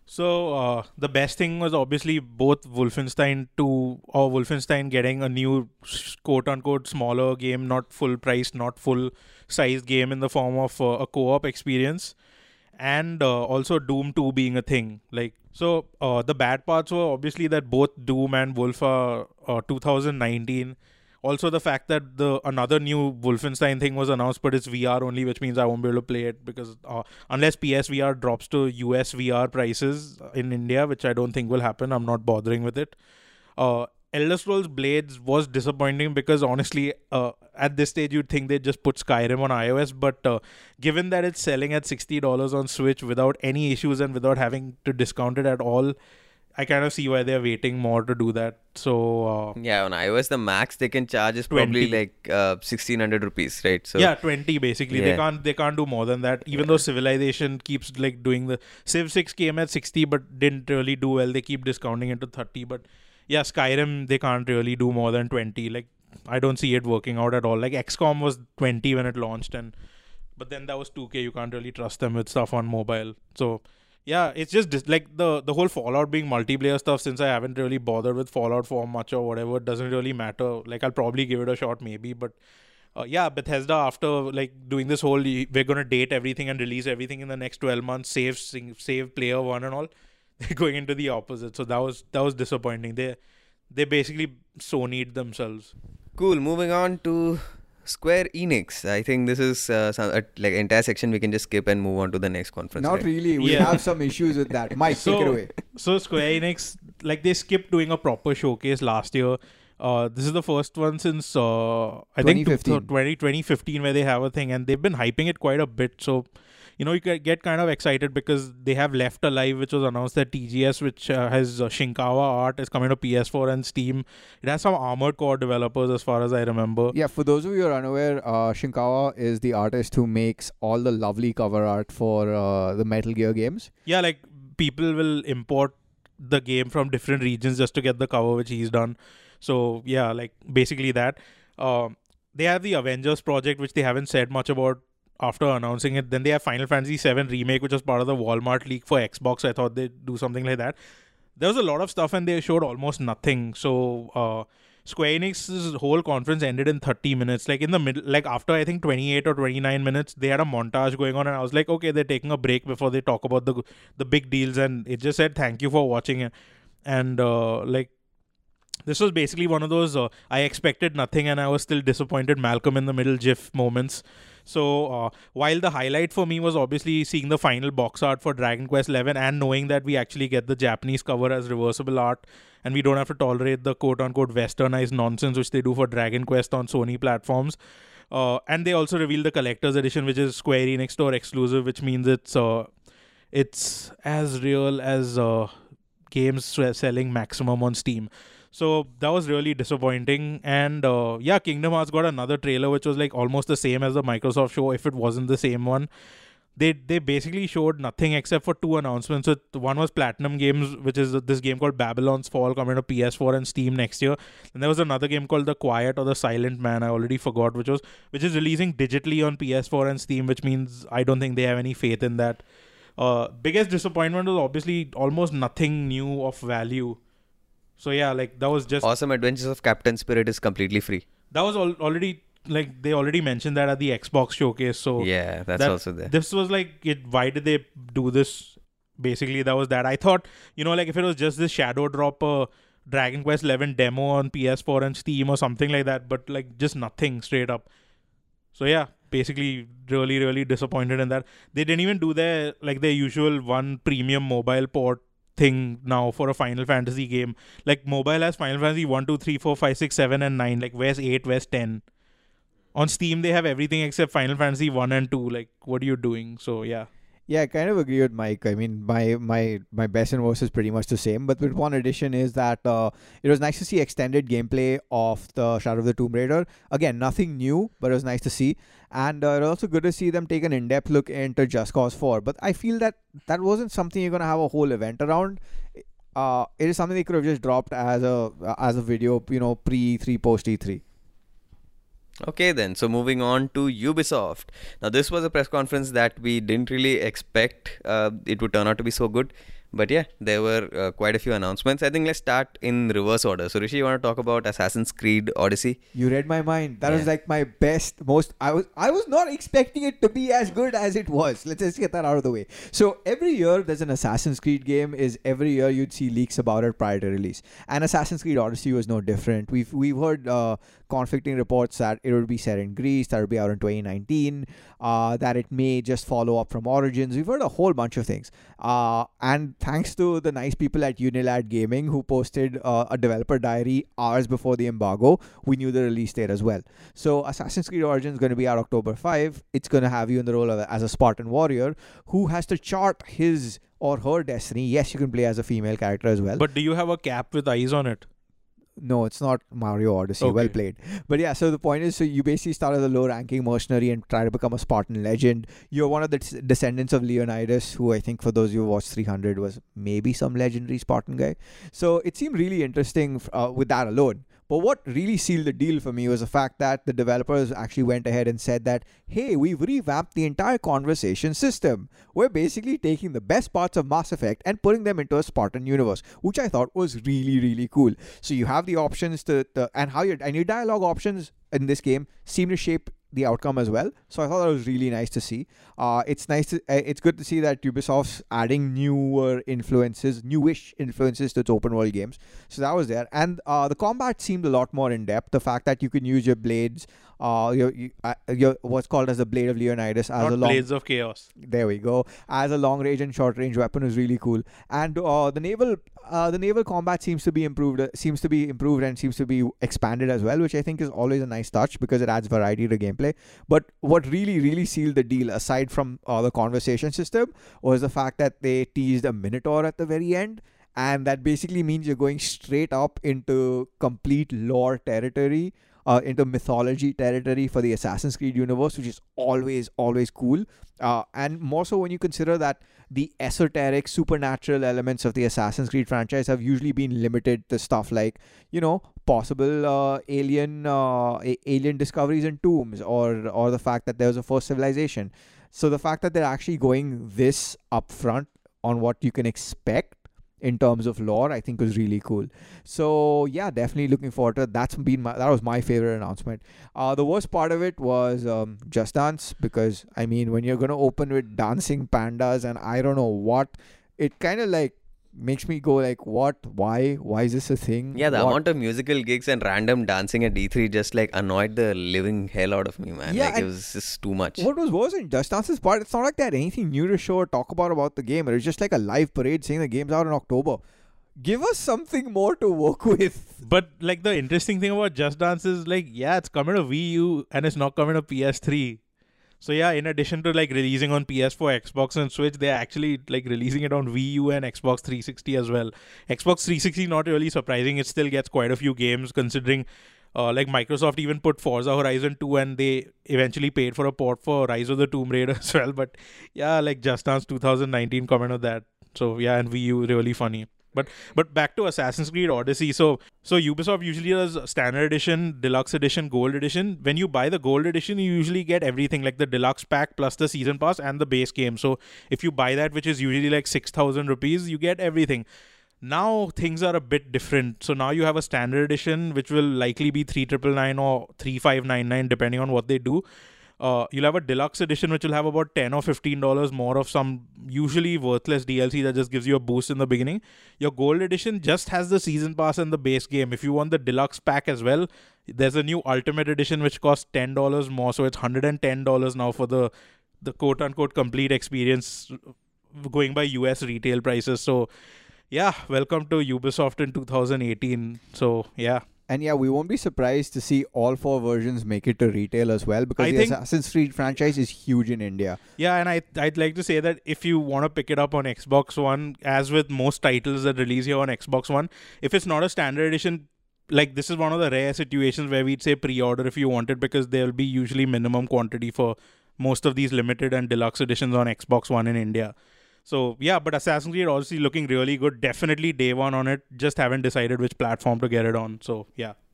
So uh, the best thing was obviously both Wolfenstein two or Wolfenstein getting a new quote unquote smaller game, not full price, not full size game in the form of uh, a co-op experience, and uh, also Doom two being a thing. Like so, uh, the bad parts were obviously that both Doom and Wolf are uh, two thousand nineteen. Also, the fact that the another new Wolfenstein thing was announced, but it's V R only, which means I won't be able to play it because uh, unless P S V R drops to U S V R prices in India, which I don't think will happen, I'm not bothering with it. Uh, Elder Scrolls Blades was disappointing because honestly, uh, at this stage, you'd think they just put Skyrim on iOS, but uh, given that it's selling at sixty dollars on Switch without any issues and without having to discount it at all, I kind of see why they're waiting more to do that. So uh, yeah, on iOS the max they can charge is probably twenty. like uh, sixteen hundred rupees, right? So yeah, twenty basically. Yeah. They can't they can't do more than that. Even though Civilization keeps like doing the Civ six came at sixty but didn't really do well. They keep discounting it to thirty. But yeah, Skyrim they can't really do more than twenty. Like I don't see it working out at all. Like X COM was twenty when it launched, and but then that was two K. You can't really trust them with stuff on mobile. So yeah, it's just dis- like the the whole Fallout being multiplayer stuff. Since I haven't really bothered with Fallout four much or whatever, it doesn't really matter. Like I'll probably give it a shot maybe, but uh, yeah, Bethesda after like doing this whole we're gonna date everything and release everything in the next twelve months, save sing, save player one and all, they're going into the opposite. So that was that was disappointing. They they basically Sony'd themselves. cool. Moving on to Square Enix. I think this is uh, some, uh, like entire section we can just skip and move on to the next conference. Not right? really. We Yeah. have some issues with that. Mike, So- take it away. So Square Enix, like they skipped doing a proper showcase last year. Uh, this is the first one since uh, I think twenty fifteen. twenty, twenty fifteen where they have a thing, and they've been hyping it quite a bit. So, you know, you get get kind of excited because they have Left Alive, which was announced at T G S, which uh, has uh, Shinkawa art, is coming to P S four and Steam. It has some Armored Core developers, as far as I remember. Yeah, for those of you who are unaware, uh, Shinkawa is the artist who makes all the lovely cover art for uh, the Metal Gear games. Yeah, like people will import the game from different regions just to get the cover which he's done. So yeah, like basically that. Um, they have the Avengers project, which they haven't said much about after announcing it. Then they have Final Fantasy seven Remake, which was part of the Walmart leak for Xbox. I thought they'd do something like that. There was a lot of stuff and they showed almost nothing. So uh, Square Enix's whole conference ended in thirty minutes. Like in the middle, like after I think twenty-eight or twenty-nine minutes, they had a montage going on, and I was like, okay, they're taking a break before they talk about the the big deals, and it just said thank you for watching it, and uh, like. This was basically one of those uh, I expected nothing and I was still disappointed Malcolm in the Middle GIF moments. So uh, while the highlight for me was obviously seeing the final box art for Dragon Quest eleven and knowing that we actually get the Japanese cover as reversible art and we don't have to tolerate the quote-unquote westernized nonsense which they do for Dragon Quest on Sony platforms. Uh, and they also revealed the collector's edition, which is Square Enix Store exclusive, which means it's uh, it's as real as uh, games selling maximum on Steam. So that was really disappointing. And uh, yeah, Kingdom Hearts got another trailer which was like almost the same as the Microsoft show if it wasn't the same one. They they basically showed nothing except for two announcements. So one was Platinum Games, which is this game called Babylon's Fall coming to P S four and Steam next year. And there was another game called The Quiet or The Silent Man. I already forgot which was which is releasing digitally on P S four and Steam, which means I don't think they have any faith in that. Uh, biggest disappointment was obviously almost nothing new of value. So yeah, like that was just Awesome Adventures of Captain Spirit is completely free. that was al- already like they already mentioned that at the Xbox showcase. So Yeah, that's that- also there. this was like it. Why did they do this? Basically, that was that. I thought, you know, like if it was just this Shadow Drop uh, Dragon Quest eleven demo on P S four and Steam or something like that, but like just nothing straight up. So yeah, basically really really disappointed in that. They didn't even do their like their usual one premium mobile port thing now for a Final Fantasy game. Like mobile has Final Fantasy one, two, three, four, five, six, seven and nine. Like where's eight, where's ten? On Steam they have everything except Final Fantasy one and two. Like what are you doing? So yeah. Yeah, I kind of agree with Mike. I mean, my my my best and worst is pretty much the same. But with one addition is that uh, it was nice to see extended gameplay of the Shadow of the Tomb Raider. Again, nothing new, but it was nice to see. And uh, it was also good to see them take an in-depth look into Just Cause four. But I feel that that wasn't something you're gonna have a whole event around. Uh, it is something they could have just dropped as a as a video, you know, pre E three, post E three. Okay then, so moving on to Ubisoft. Now this was a press conference that we didn't really expect uh, it would turn out to be so good. But yeah, there were uh, quite a few announcements. I think let's start in reverse order. So Rishi, you want to talk about Assassin's Creed Odyssey? You read my mind. That Yeah. was like my best, most. I was I was not expecting it to be as good as it was. Let's just get that out of the way. So every year there's an Assassin's Creed game. Is every year you'd see leaks about it prior to release. And Assassin's Creed Odyssey was no different. We've we've heard uh, conflicting reports that it would be set in Greece, that would be out in twenty nineteen, uh, that it may just follow up from Origins. We've heard a whole bunch of things. Uh, and thanks to the nice people at Unilad Gaming who posted uh, a developer diary hours before the embargo, we knew the release date as well. So Assassin's Creed Origins is going to be out October fifth. It's going to have you in the role of as a Spartan warrior who has to chart his or her destiny. Yes, you can play as a female character as well. But do you have a cap with eyes on it? No, it's not Mario Odyssey. Okay. Well played. But yeah, so the point is, so you basically start as a low-ranking mercenary and try to become a Spartan legend. You're one of the des- descendants of Leonidas, who I think for those of you who watched three hundred was maybe some legendary Spartan guy. So it seemed really interesting uh, with that alone. But what really sealed the deal for me was the fact that the developers actually went ahead and said that, hey, we've revamped the entire conversation system. We're basically taking the best parts of Mass Effect and putting them into a Spartan universe, which I thought was really, really cool. So you have the options to, to and how your and your dialogue options in this game seem to shape the outcome as well. So I thought that was really nice to see. Uh, it's nice to, uh, it's good to see that Ubisoft's adding newer influences, newish influences to its open world games. So that was there. And uh, the combat seemed a lot more in depth. The fact that you can use your blades, uh, your, you, uh, your what's called as the Blade of Leonidas as Not a long Blades of Chaos. there we go. As a long range and short range weapon is really cool. And uh, the naval uh, the naval combat seems to be improved uh, seems to be improved and seems to be expanded as well, which I think is always a nice touch because it adds variety to gameplay. But what really really sealed the deal, aside from uh, the conversation system, was the fact that they teased a Minotaur at the very end. And that basically means you're going straight up into complete lore territory, uh, into mythology territory for the Assassin's Creed universe, which is always, always cool. Uh, and more so when you consider that the esoteric, supernatural elements of the Assassin's Creed franchise have usually been limited to stuff like, you know, possible uh, alien uh, a- alien discoveries in tombs, or or the fact that there was a first civilization. So the fact that they're actually going this upfront on what you can expect in terms of lore, I think was really cool. So yeah, definitely looking forward to it. That's been my that was my favorite announcement. Uh, the worst part of it was um, Just Dance, because I mean, when you're gonna open with dancing pandas and I don't know what, it kind of like makes me go like, what, why, why is this a thing? Yeah, the What? amount of musical gigs and random dancing at E three just like annoyed the living hell out of me, man. Yeah, like it and was just too much. What was worse in Just Dance's part, it's not like they had anything new to show or talk about about the game. It was just like a live parade saying the game's out in October. Give us something more to work with. But like the interesting thing about Just Dance is like, yeah, it's coming to Wii U and it's not coming to P S three. So yeah, in addition to like releasing on P S four, Xbox and Switch, they're actually like releasing it on Wii U and Xbox three sixty as well. Xbox three sixty, not really surprising. It still gets quite a few games considering uh, like Microsoft even put Forza Horizon two and they eventually paid for a port for Rise of the Tomb Raider as well. But yeah, like Just Dance twenty nineteen comment on that. So yeah, and Wii U, really funny. But but back to Assassin's Creed Odyssey. So so Ubisoft usually does standard edition, deluxe edition, gold edition. When you buy the gold edition, you usually get everything like the deluxe pack plus the season pass and the base game. So if you buy that, which is usually like six thousand rupees, you get everything. Now things are a bit different. So now you have a standard edition, which will likely be three nine nine nine or three five nine nine depending on what they do. Uh, you'll have a deluxe edition which will have about ten or fifteen dollars more of some usually worthless D L C that just gives you a boost in the beginning. Your gold edition just has the season pass and the base game. If you want the deluxe pack as well, there's a new ultimate edition which costs ten dollars more, so it's one hundred ten dollars now for the the quote unquote complete experience going by U S retail prices. So yeah, welcome to Ubisoft in two thousand eighteen. So yeah. And yeah, we won't be surprised to see all four versions make it to retail as well, because I the think- Assassin's Creed franchise is huge in India. Yeah, and I, I'd like to say that if you want to pick it up on Xbox One, as with most titles that release here on Xbox One, if it's not a standard edition, like this is one of the rare situations where we'd say pre-order if you want it, because there'll be usually minimum quantity for most of these limited and deluxe editions on Xbox One in India. So yeah, but Assassin's Creed obviously looking really good. Definitely day one on it. Just haven't decided which platform to get it on. So yeah.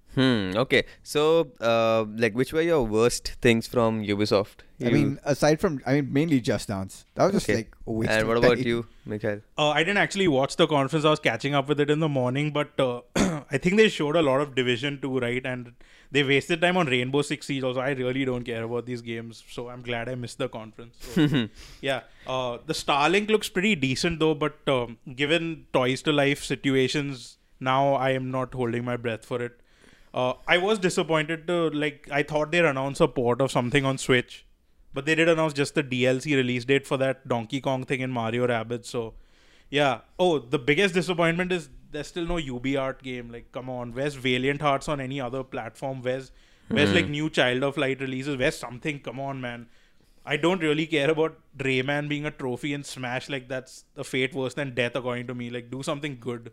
Hmm. Okay. So, uh, like, which were your worst things from Ubisoft? I You- mean, aside from, I mean, mainly Just Dance. That was just Okay. like a waste and of what about time. you, Mikhail? Uh, I didn't actually watch the conference. I was catching up with it in the morning, but uh, I think they showed a lot of Division two, right? And they wasted time on Rainbow Six Siege also. I really don't care about these games, so I'm glad I missed the conference. So, yeah, uh, the Starlink looks pretty decent though, but um, given Toys to Life situations, now I am not holding my breath for it. Uh, I was disappointed to, like, I thought they'd announce a port of something on Switch, but they did announce just the D L C release date for that Donkey Kong thing in Mario Rabbids. So, yeah. Oh, the biggest disappointment is there's still no UbiArt game. Like, come on, where's Valiant Hearts on any other platform? Where's where's like new Child of Light releases? Where's something? Come on, man. I don't really care about Rayman being a trophy in Smash. Like, that's a fate worse than death, according to me. Like, do something good.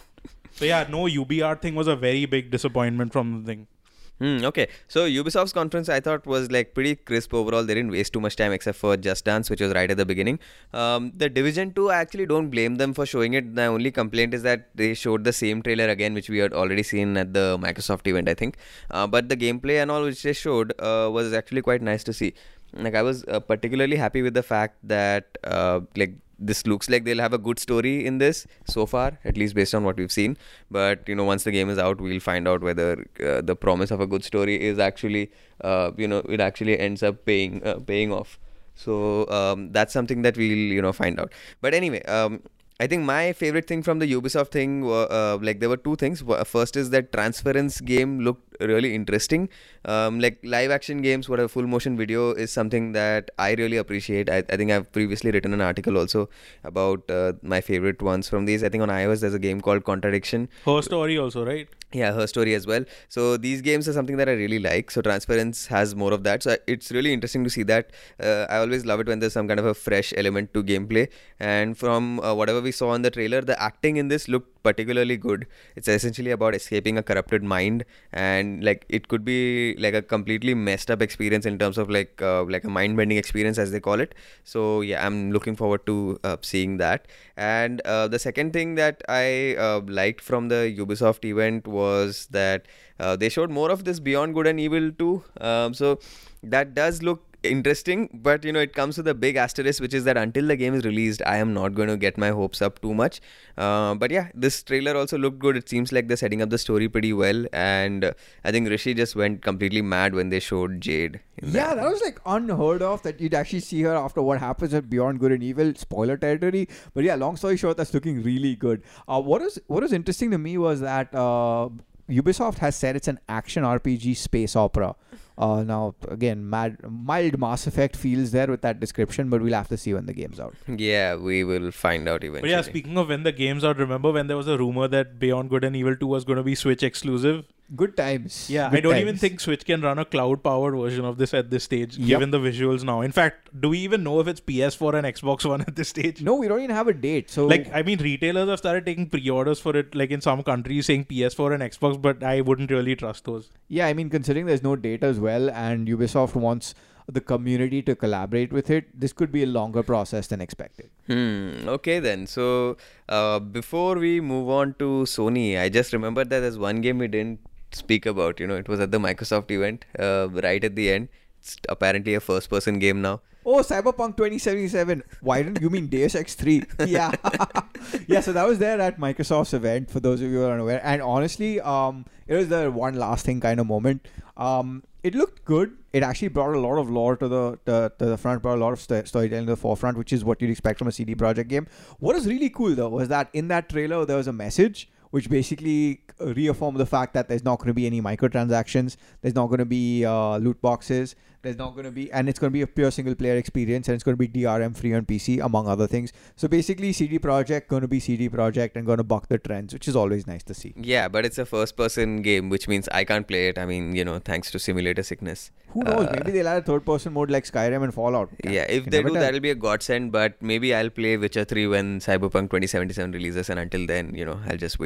So yeah, no UbiArt thing was a very big disappointment from the thing. Hmm, okay. So Ubisoft's conference I thought was like pretty crisp overall. They didn't waste too much time except for Just Dance, which was right at the beginning. Um, the Division two, I actually don't blame them for showing it. The only complaint is that they showed the same trailer again, which we had already seen at the Microsoft event, I think. Uh, but the gameplay and all which they showed uh, was actually quite nice to see. Like I was uh, particularly happy with the fact that uh, like this looks like they'll have a good story in this so far, at least based on what we've seen. But you know, once the game is out, we'll find out whether uh, the promise of a good story is actually, uh, you know, it actually ends up paying uh, paying off. So um, that's something that we'll you know find out. But anyway, um, I think my favorite thing from the Ubisoft thing, were, uh, like there were two things. First is that Transference game looked really interesting. Um, like live action games, what a full motion video is something that I really appreciate. I, I think I've previously written an article also about uh, my favorite ones from these. I think on iOS there's a game called Contradiction. Her Story also, right? Yeah, Her Story as well. So these games are something that I really like. So Transference has more of that. So it's really interesting to see that. Uh, I always love it when there's some kind of a fresh element to gameplay. And from uh, whatever we saw in the trailer, the acting in this looked particularly good. It's essentially about escaping a corrupted mind, and like it could be like a completely messed up experience in terms of like uh, like a mind bending experience as they call it. So yeah, I'm looking forward to uh, seeing that. And uh, the second thing that I uh, liked from the Ubisoft event was that uh, they showed more of this Beyond Good and Evil two. Um, so that does look interesting, but you know it comes with a big asterisk, which is that until the game is released, I am not going to get my hopes up too much. Uh, but yeah, this trailer also looked good. It seems like they're setting up the story pretty well, and uh, I think Rishi just went completely mad when they showed Jade. in Yeah, that was like unheard of that you'd actually see her after what happens at Beyond Good and Evil. Spoiler territory. But yeah, long story short, that's looking really good. Uh, what is what was interesting to me was that uh, Ubisoft has said it's an action R P G space opera. Uh, now, again, mad, mild Mass Effect feels there with that description, but we'll have to see when the game's out. Yeah, we will find out eventually. But yeah, speaking of when the game's out, remember when there was a rumor that Beyond Good and Evil two was going to be Switch exclusive? Good times. Yeah, Good I don't times. even think Switch can run a cloud-powered version of this at this stage, Yep. given the visuals now. In fact, do we even know if it's P S four and Xbox One at this stage? No, we don't even have a date. So, Like, I mean, retailers have started taking pre-orders for it, like in some countries saying P S four and Xbox, but I wouldn't really trust those. yeah, I mean, considering there's no date as well, and Ubisoft wants the community to collaborate with it, this could be a longer process than expected. Hmm. Okay then. So uh, before we move on to Sony, I just remembered that there's one game we didn't speak about. You know, it was at the Microsoft event, uh, right at the end. It's apparently a first-person game now. Oh, Cyberpunk twenty seventy-seven. Why didn't you mean Deus Ex three? Yeah. Yeah, so that was there at Microsoft's event, for those of you who are unaware. And honestly, um, it was the one last thing kind of moment. Um, it looked good. It actually brought a lot of lore to the to, to the front, brought a lot of st- storytelling to the forefront, which is what you'd expect from a C D Projekt game. What is really cool, though, was that in that trailer, there was a message which basically reaffirmed the fact that there's not going to be any microtransactions, there's not going to be uh, loot boxes, there's not going to be, and it's going to be a pure single player experience, and it's going to be D R M free on P C, among other things. So basically, C D Projekt going to be C D Projekt and going to buck the trends, which is always nice to see. Yeah, but it's a first-person game, which means I can't play it. I mean, you know, thanks to simulator sickness. Who knows? Uh, Maybe they'll add a third-person mode like Skyrim and Fallout. Yeah, if You they never do, tell. that'll be a godsend. But maybe I'll play Witcher three when Cyberpunk twenty seventy-seven releases, and until then, you know, I'll just wait.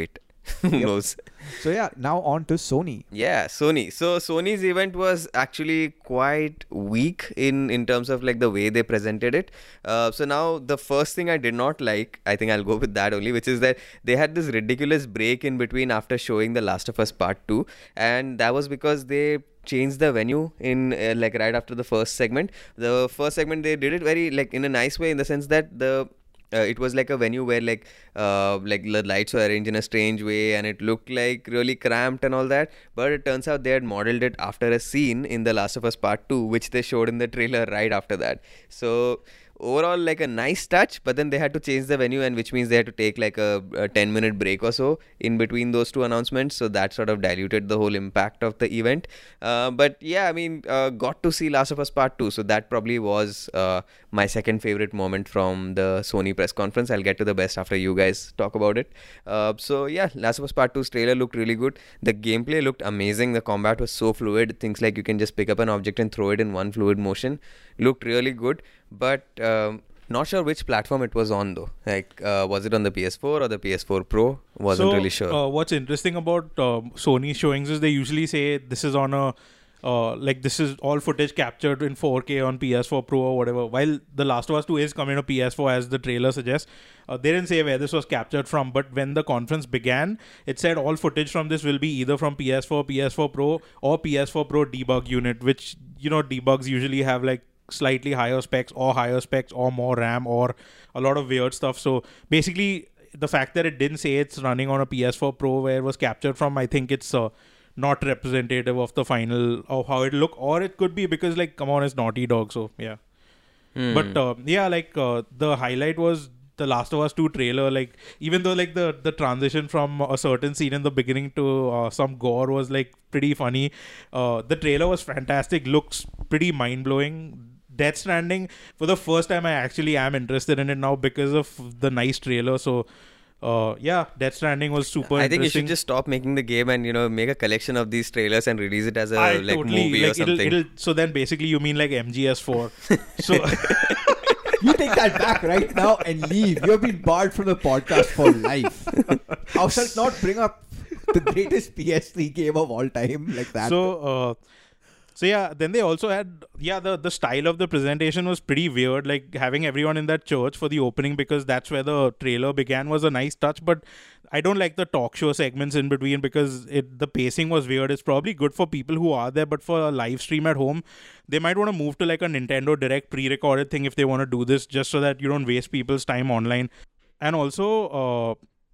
Who Yep. knows? So yeah, now on to Sony. Yeah, Sony. So Sony's event was actually quite weak in in terms of like the way they presented it. Uh, so now the first thing I did not like, I think I'll go with that only, which is that they had this ridiculous break in between after showing The Last of Us Part Two, and that was because they changed the venue in uh, like right after the first segment. The first segment they did it very like in a nice way, in the sense that the uh, it was like a venue where like uh, like the lights were arranged in a strange way and it looked like really cramped and all that, but it turns out they had modeled it after a scene in The Last of Us Part Two, which they showed in the trailer right after that. So overall, like a nice touch, but then they had to change the venue, and which means they had to take like a, a ten minute break or so in between those two announcements, so that sort of diluted the whole impact of the event. Uh, but yeah, I mean, uh, got to see Last of Us Part Two, so that probably was uh, my second favorite moment from the Sony press conference. I'll get to the best after you guys talk about it. Uh, so yeah, Last of Us Part two's trailer looked really good. The gameplay looked amazing. The combat was so fluid. Things like you can just pick up an object and throw it in one fluid motion. Looked really good. But um, not sure which platform it was on though. Like, uh, was it on the P S four or the P S four Pro? Wasn't so, really sure. Uh, what's interesting about uh, Sony showings is they usually say this is on a uh, like this is all footage captured in four K on P S four Pro or whatever. While The Last of Us two is coming to P S four as the trailer suggests, uh, they didn't say where this was captured from. But when the conference began, it said all footage from this will be either from P S four, P S four Pro, or P S four Pro debug unit, which you know debugs usually have like slightly higher specs or higher specs or more RAM or a lot of weird stuff. So basically the fact that it didn't say it's running on a P S four Pro where it was captured from, I think it's uh, not representative of the final of how it look, or it could be because like come on, it's Naughty Dog, so yeah. Hmm. But uh, yeah, like uh, the highlight was the Last of Us two trailer. Like even though like the the transition from a certain scene in the beginning to uh, some gore was like pretty funny, uh, the trailer was fantastic. Looks pretty mind blowing. Death Stranding, for the first time I actually am interested in it now because of the nice trailer. So uh, yeah, Death Stranding was super I think you interesting. should just stop making the game and you know make a collection of these trailers and release it as a I like totally, movie like, or something. It'll, it'll, so then basically you mean like M G S four. So You take that back right now and leave. You have been barred from the podcast for life. How shall not bring up the greatest P S three game of all time like that? So, uh, so yeah, then they also had, yeah, the, the style of the presentation was pretty weird. Like having everyone in that church for the opening, because that's where the trailer began, was a nice touch. But I don't like the talk show segments in between because it the pacing was weird. It's probably good for people who are there, but for a live stream at home, they might want to move to like a Nintendo Direct pre-recorded thing if they want to do this, just so that you don't waste people's time online. And also, uh,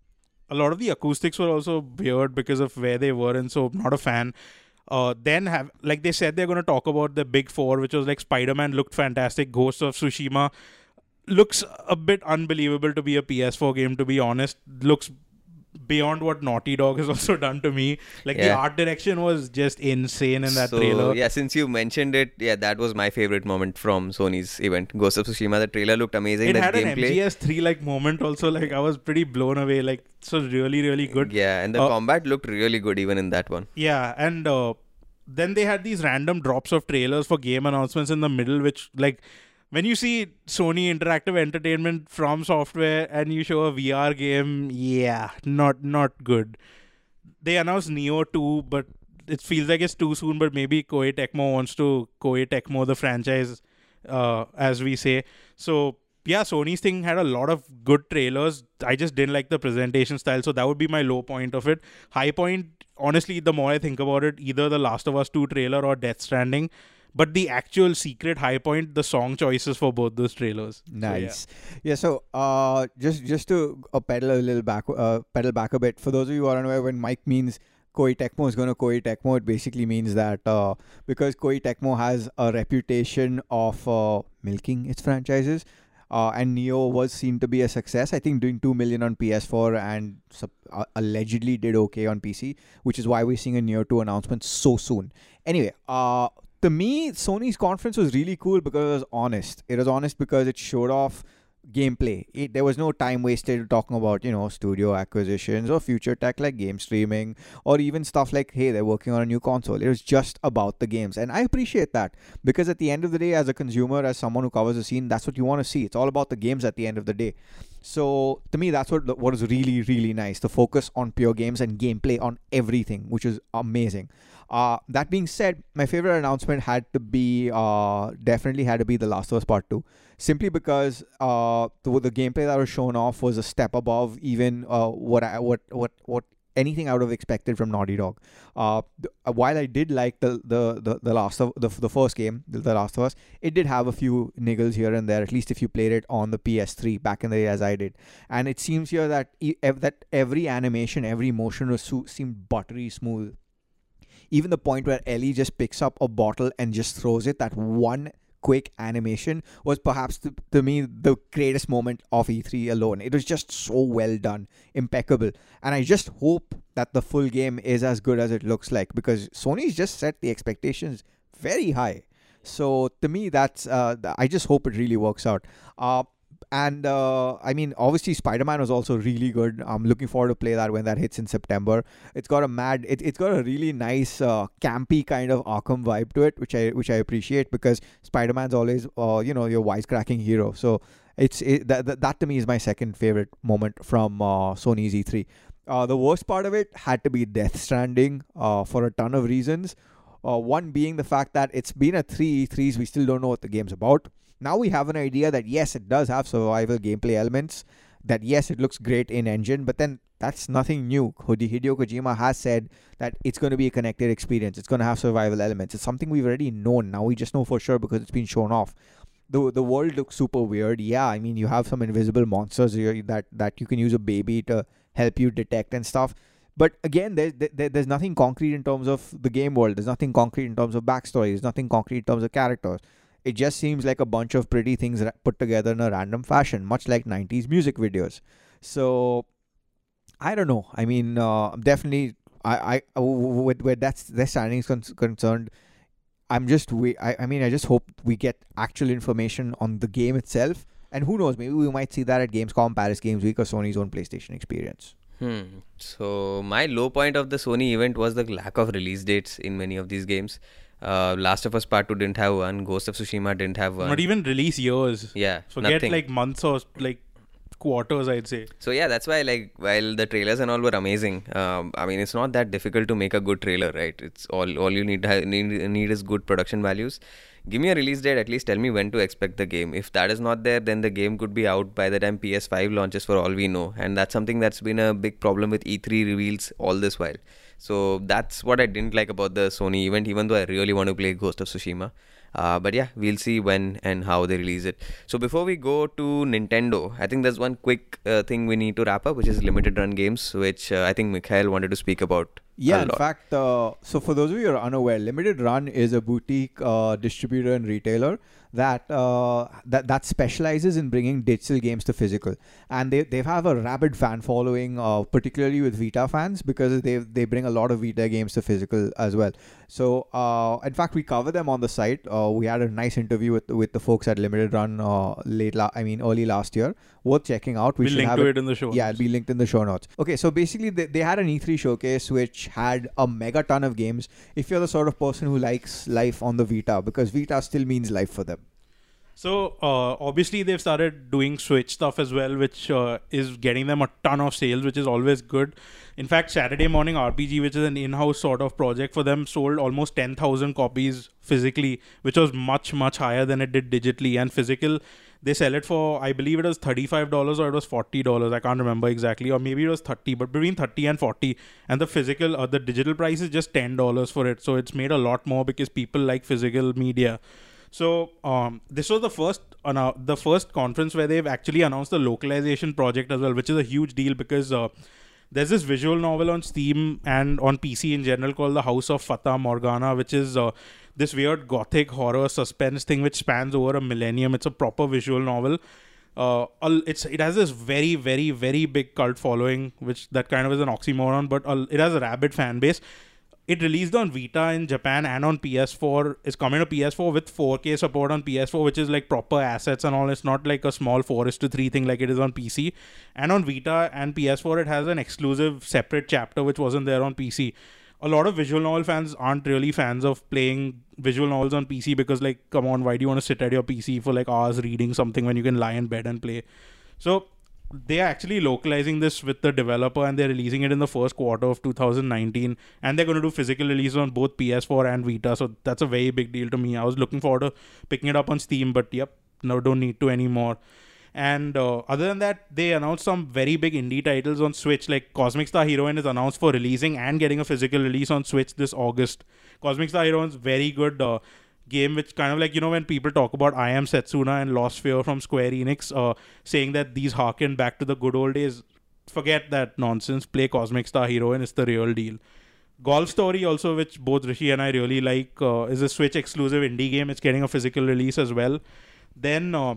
a lot of the acoustics were also weird because of where they were, and so not a fan. Uh, then have like they said they're going to talk about the big four, which was like Spider-Man looked fantastic, Ghost of Tsushima looks a bit unbelievable to be a P S four game, to be honest. Looks beyond what Naughty Dog has also done to me. Like the Yeah. art direction was just insane in that so, trailer. yeah, since you mentioned it, yeah, that was my favorite moment from Sony's event, Ghost of Tsushima. The trailer looked amazing. It the had an gameplay, M G S three like moment also. Like I was pretty blown away. Like it was really really good. yeah, and the Uh, combat looked really good even in that one. Yeah, and uh, then they had these random drops of trailers for game announcements in the middle, which like when you see Sony Interactive Entertainment from software and you show a V R game, yeah, not not good. They announced Neo two, but it feels like it's too soon. But maybe Koei Tecmo wants to Koei Tecmo the franchise, uh, as we say. So yeah, Sony's thing had a lot of good trailers. I just didn't like the presentation style, so that would be my low point of it. High point, honestly, the more I think about it, either the Last of Us two trailer or Death Stranding. But the actual secret high point, the song choices for both those trailers. Nice. So, yeah. yeah. So, uh, just just to uh, pedal a little back, uh, pedal back a bit. For those of you who are unaware, when Mike means Koei Tecmo is going to Koei Tecmo, it basically means that uh, because Koei Tecmo has a reputation of uh, milking its franchises, uh, and Neo was seen to be a success. I think doing two million on P S four and sub- uh, allegedly did okay on P C, which is why we're seeing a Neo two announcement so soon. Anyway, uh. To me, Sony's conference was really cool because it was honest. It was honest because it showed off gameplay. It, there was no time wasted talking about, you know, studio acquisitions or future tech like game streaming or even stuff like, hey, they're working on a new console. It was just about the games. And I appreciate that because at the end of the day, as a consumer, as someone who covers the scene, that's what you want to see. It's all about the games at the end of the day. So to me, that's what what is really really nice. The focus on pure games and gameplay on everything, which is amazing. Uh, that being said, my favorite announcement had to be uh, definitely had to be The Last of Us Part Two, simply because uh, the, the gameplay that was shown off was a step above even uh, what I, what what what anything I would have expected from Naughty Dog. Uh, th- uh, while I did like the the the, the last of the, the first game, the, the Last of Us, it did have a few niggles here and there. At least if you played it on the P S three back in the day, as I did. And it seems here that e- ev- that every animation, every motion was su- seemed buttery smooth. Even the point where Ellie just picks up a bottle and just throws it, that one quick animation was perhaps to, to me the greatest moment of E three alone. It was just so well done, impeccable, and I just hope that the full game is as good as it looks like, because Sony's just set the expectations very high. So to me, that's uh, I just hope it really works out. Uh, and uh, I mean, obviously, Spider-Man was also really good. I'm looking forward to play that when that hits in September. It's got a mad, it, it's got a really nice, uh, campy kind of Arkham vibe to it, which I which I appreciate, because Spider-Man's always, uh, you know, your wisecracking hero. So it's it, that, that that to me is my second favorite moment from uh, Sony's E three. Uh, the worst part of it had to be Death Stranding, uh, for a ton of reasons. Uh, one being the fact that it's been at three E threes, we still don't know what the game's about. Now we have an idea that yes, it does have survival gameplay elements, that yes, it looks great in engine, but then that's nothing new. Hideo Kojima has said that it's going to be a connected experience. It's going to have survival elements. It's something we've already known. Now we just know for sure because it's been shown off. The the world looks super weird. Yeah, I mean, you have some invisible monsters here that, that you can use a baby to help you detect and stuff. But again, there's, there, there's nothing concrete in terms of the game world. There's nothing concrete in terms of backstory. There's nothing concrete in terms of characters. It just seems like a bunch of pretty things put together in a random fashion, much like nineties music videos. So, I don't know. I mean, uh, definitely, I, I, with where that's their standing is con- concerned, I'm just, we, I, I mean, I just hope we get actual information on the game itself. And who knows, maybe we might see that at Gamescom, Paris Games Week, or Sony's own PlayStation experience. Hmm. So, my low point of the Sony event was the lack of release dates in many of these games. Uh, Last of Us Part two didn't have one. Ghost of Tsushima didn't have one. Not even release years. Yeah. Forget nothing. like months or like quarters, I'd say. So yeah, that's why, like, while the trailers and all were amazing, um, I mean, it's not that difficult to make a good trailer, right? It's all all you need to have, need, need is good production values. Give me a release date, at least tell me when to expect the game. If that is not there, then the game could be out by the time P S five launches for all we know. And that's something that's been a big problem with E three reveals all this while. So that's what I didn't like about the Sony event, even though I really want to play Ghost of Tsushima. Uh, but yeah, we'll see when and how they release it. So before we go to Nintendo, I think there's one quick uh, thing we need to wrap up, which is limited run games, which uh, I think Mikhail wanted to speak about. Yeah, in fact, uh, so for those of you who are unaware, Limited Run is a boutique uh, distributor and retailer that uh, that that specializes in bringing digital games to physical, and they they have a rabid fan following, uh, particularly with Vita fans, because they they bring a lot of Vita games to physical as well. So, uh, in fact, we cover them on the site. Uh, we had a nice interview with with the folks at Limited Run uh, late, la- I mean, early last year. Worth checking out. We we'll should link have to it, it in the show. Yeah, it'll be linked in the show notes. Okay, so basically, they, they had an E three showcase which had a mega ton of games. If you're the sort of person who likes life on the Vita, because Vita still means life for them. So, uh, obviously, they've started doing Switch stuff as well, which uh, is getting them a ton of sales, which is always good. In fact, Saturday Morning R P G, which is an in-house sort of project for them, sold almost ten thousand copies physically, which was much, much higher than it did digitally. And physical, they sell it for, I believe it was thirty-five dollars or it was forty dollars. I can't remember exactly. Or maybe it was thirty, but between thirty and forty. And the physical, or the digital price is just ten dollars for it. So, it's made a lot more because people like physical media. So um, this was the first uh, the first conference where they've actually announced the localization project as well, which is a huge deal because uh, there's this visual novel on Steam and on P C in general called The House of Fata Morgana, which is uh, this weird gothic horror suspense thing which spans over a millennium. It's a proper visual novel. Uh, it's it has this very very very big cult following, which that kind of is an oxymoron, but uh, it has a rabid fan base. It released on Vita in Japan and on P S four. It's coming to P S four with four K support on P S four, which is like proper assets and all. It's not like a small four is to three thing like it is on P C. And on Vita and P S four, it has an exclusive separate chapter which wasn't there on P C. A lot of visual novel fans aren't really fans of playing visual novels on P C because, like, come on, why do you want to sit at your P C for like hours reading something when you can lie in bed and play? So they are actually localizing this with the developer, and they're releasing it in the first quarter of two thousand nineteen, and they're going to do physical release on both P S four and Vita. So that's a very big deal to me. I was looking forward to picking it up on Steam, but yep, no, don't need to anymore. And uh, other than that, they announced some very big indie titles on Switch. Like Cosmic Star Heroine is announced for releasing and getting a physical release on Switch this August. Cosmic Star Heroine is very good uh, game, which kind of like, you know, when people talk about I Am Setsuna and Lost Sphear from Square Enix, uh, saying that these harken back to the good old days, forget that nonsense. Play Cosmic Star Heroine, it's the real deal. Golf Story also, which both Rishi and I really like, uh, is a Switch exclusive indie game. It's getting a physical release as well. Then... Uh,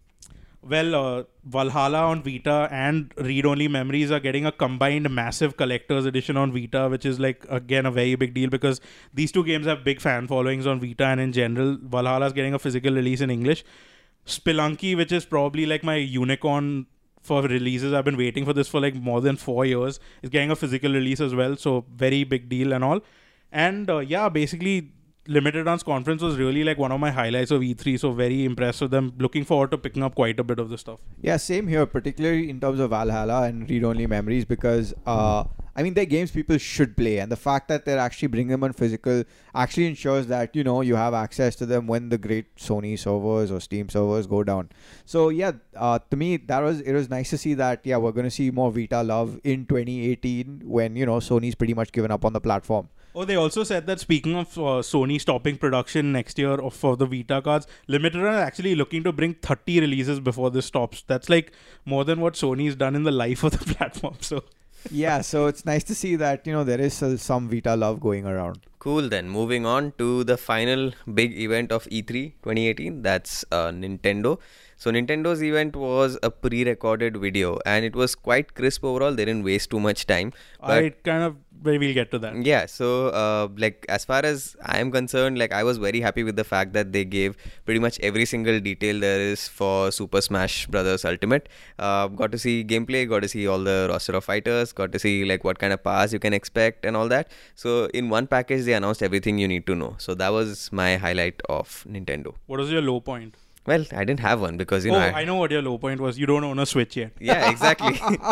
Well, uh, Valhalla on Vita and Read Only Memories are getting a combined massive collector's edition on Vita, which is like, again, a very big deal because these two games have big fan followings on Vita, and in general, Valhalla is getting a physical release in English. Spelunky, which is probably like my unicorn for releases, I've been waiting for this for like more than four years, is getting a physical release as well, so very big deal and all. And uh, yeah, basically... Limited Run's conference was really like one of my highlights of E three, so very impressed with them. Looking forward to picking up quite a bit of this stuff. Yeah, same here, particularly in terms of Valhalla and Read Only Memories, because uh, I mean, they're games people should play, and the fact that they're actually bringing them on physical actually ensures that, you know, you have access to them when the great Sony servers or Steam servers go down. So yeah, uh, to me, that was it was nice to see that. Yeah, we're going to see more Vita love in twenty eighteen when, you know, Sony's pretty much given up on the platform. Oh, they also said that speaking of uh, Sony stopping production next year of, for the Vita cards, Limited Run are actually looking to bring thirty releases before this stops. That's like more than what Sony's done in the life of the platform. So yeah, so it's nice to see that, you know, there is uh, some Vita love going around. Cool, then moving on to the final big event of E three twenty eighteen, that's uh, Nintendo. So Nintendo's event was a pre-recorded video, and it was quite crisp overall. They didn't waste too much time. But I kind of, we'll get to that. Yeah, so uh, like as far as I am concerned, like I was very happy with the fact that they gave pretty much every single detail there is for Super Smash Bros. Ultimate. Uh, got to see gameplay, got to see all the roster of fighters, got to see like what kind of powers you can expect and all that. So in one package, they announced everything you need to know. So that was my highlight of Nintendo. What was your low point? Well, I didn't have one because, you oh, know... I, I know what your low point was. You don't own a Switch yet. Yeah, exactly.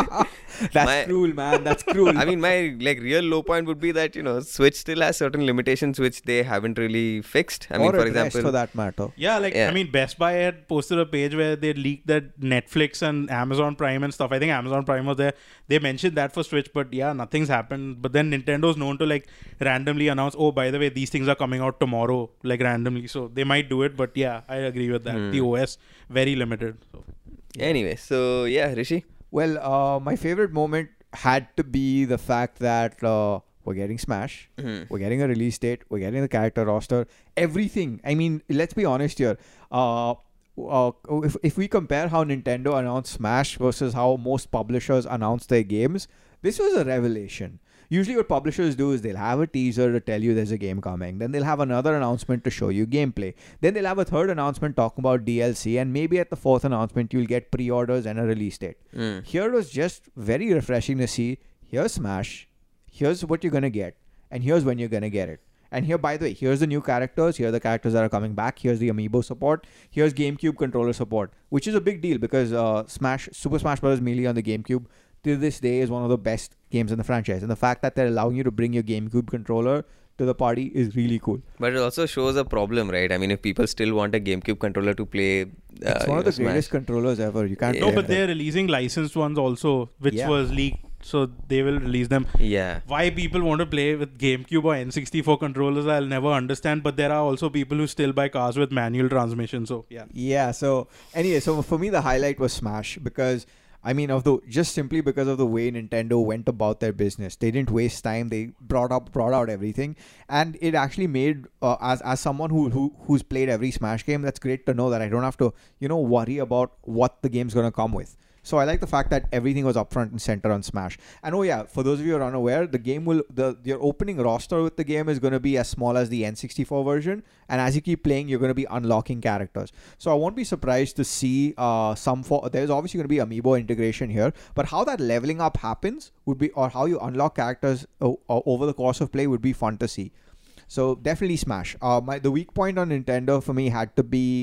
That's my, cruel, man. That's cruel. I mean, my like real low point would be that, you know, Switch still has certain limitations which they haven't really fixed. I or mean, for addressed example... for that matter. Yeah, like, yeah. I mean, Best Buy had posted a page where they leaked that Netflix and Amazon Prime and stuff. I think Amazon Prime was there. They mentioned that for Switch, but yeah, nothing's happened. But then Nintendo's known to like randomly announce, oh, by the way, these things are coming out tomorrow, like randomly. So they might do it, but yeah, I agree with that. Hmm. The O S, very limited. So. Anyway, so yeah, Rishi? Well, uh, my favorite moment had to be the fact that uh, we're getting Smash, Mm-hmm. we're getting a release date, we're getting the character roster, everything. I mean, let's be honest here. Uh, uh, if, if we compare how Nintendo announced Smash versus how most publishers announce their games, this was a revelation. Usually what publishers do is they'll have a teaser to tell you there's a game coming. Then they'll have another announcement to show you gameplay. Then they'll have a third announcement talking about D L C. And maybe at the fourth announcement, you'll get pre-orders and a release date. Mm. Here was just very refreshing to see. Here's Smash. Here's what you're going to get. And here's when you're going to get it. And here, by the way, here's the new characters. Here are the characters that are coming back. Here's the Amiibo support. Here's GameCube controller support, which is a big deal because uh, Smash, Super Smash Bros. Melee on the GameCube to this day is one of the best games in the franchise. And the fact that they're allowing you to bring your GameCube controller to the party is really cool. But it also shows a problem, right? I mean, if people still want a GameCube controller to play... Uh, it's one of know, the greatest Smash. controllers ever. You can't. Yeah. No, forget but that. they're releasing licensed ones also, which Yeah. was leaked. So they will release them. Yeah. Why people want to play with GameCube or N sixty-four controllers, I'll never understand. But there are also people who still buy cars with manual transmission. So yeah. Yeah. So anyway, so for me, the highlight was Smash because I mean, of the just simply because of the way Nintendo went about their business, they didn't waste time. They brought up, brought out everything, and it actually made uh, as as someone who who who's played every Smash game, that's great to know that I don't have to you know worry about what the game's gonna come with. So I like the fact that everything was up front and center on Smash. And oh yeah, for those of you who are unaware, the game will the your opening roster with the game is going to be as small as the N sixty-four version, and as you keep playing, you're going to be unlocking characters. So I won't be surprised to see uh, some for there's obviously going to be Amiibo integration here, but how that leveling up happens would be, or how you unlock characters o- o- over the course of play would be fun to see. So definitely Smash. Uh, my the weak point on Nintendo for me had to be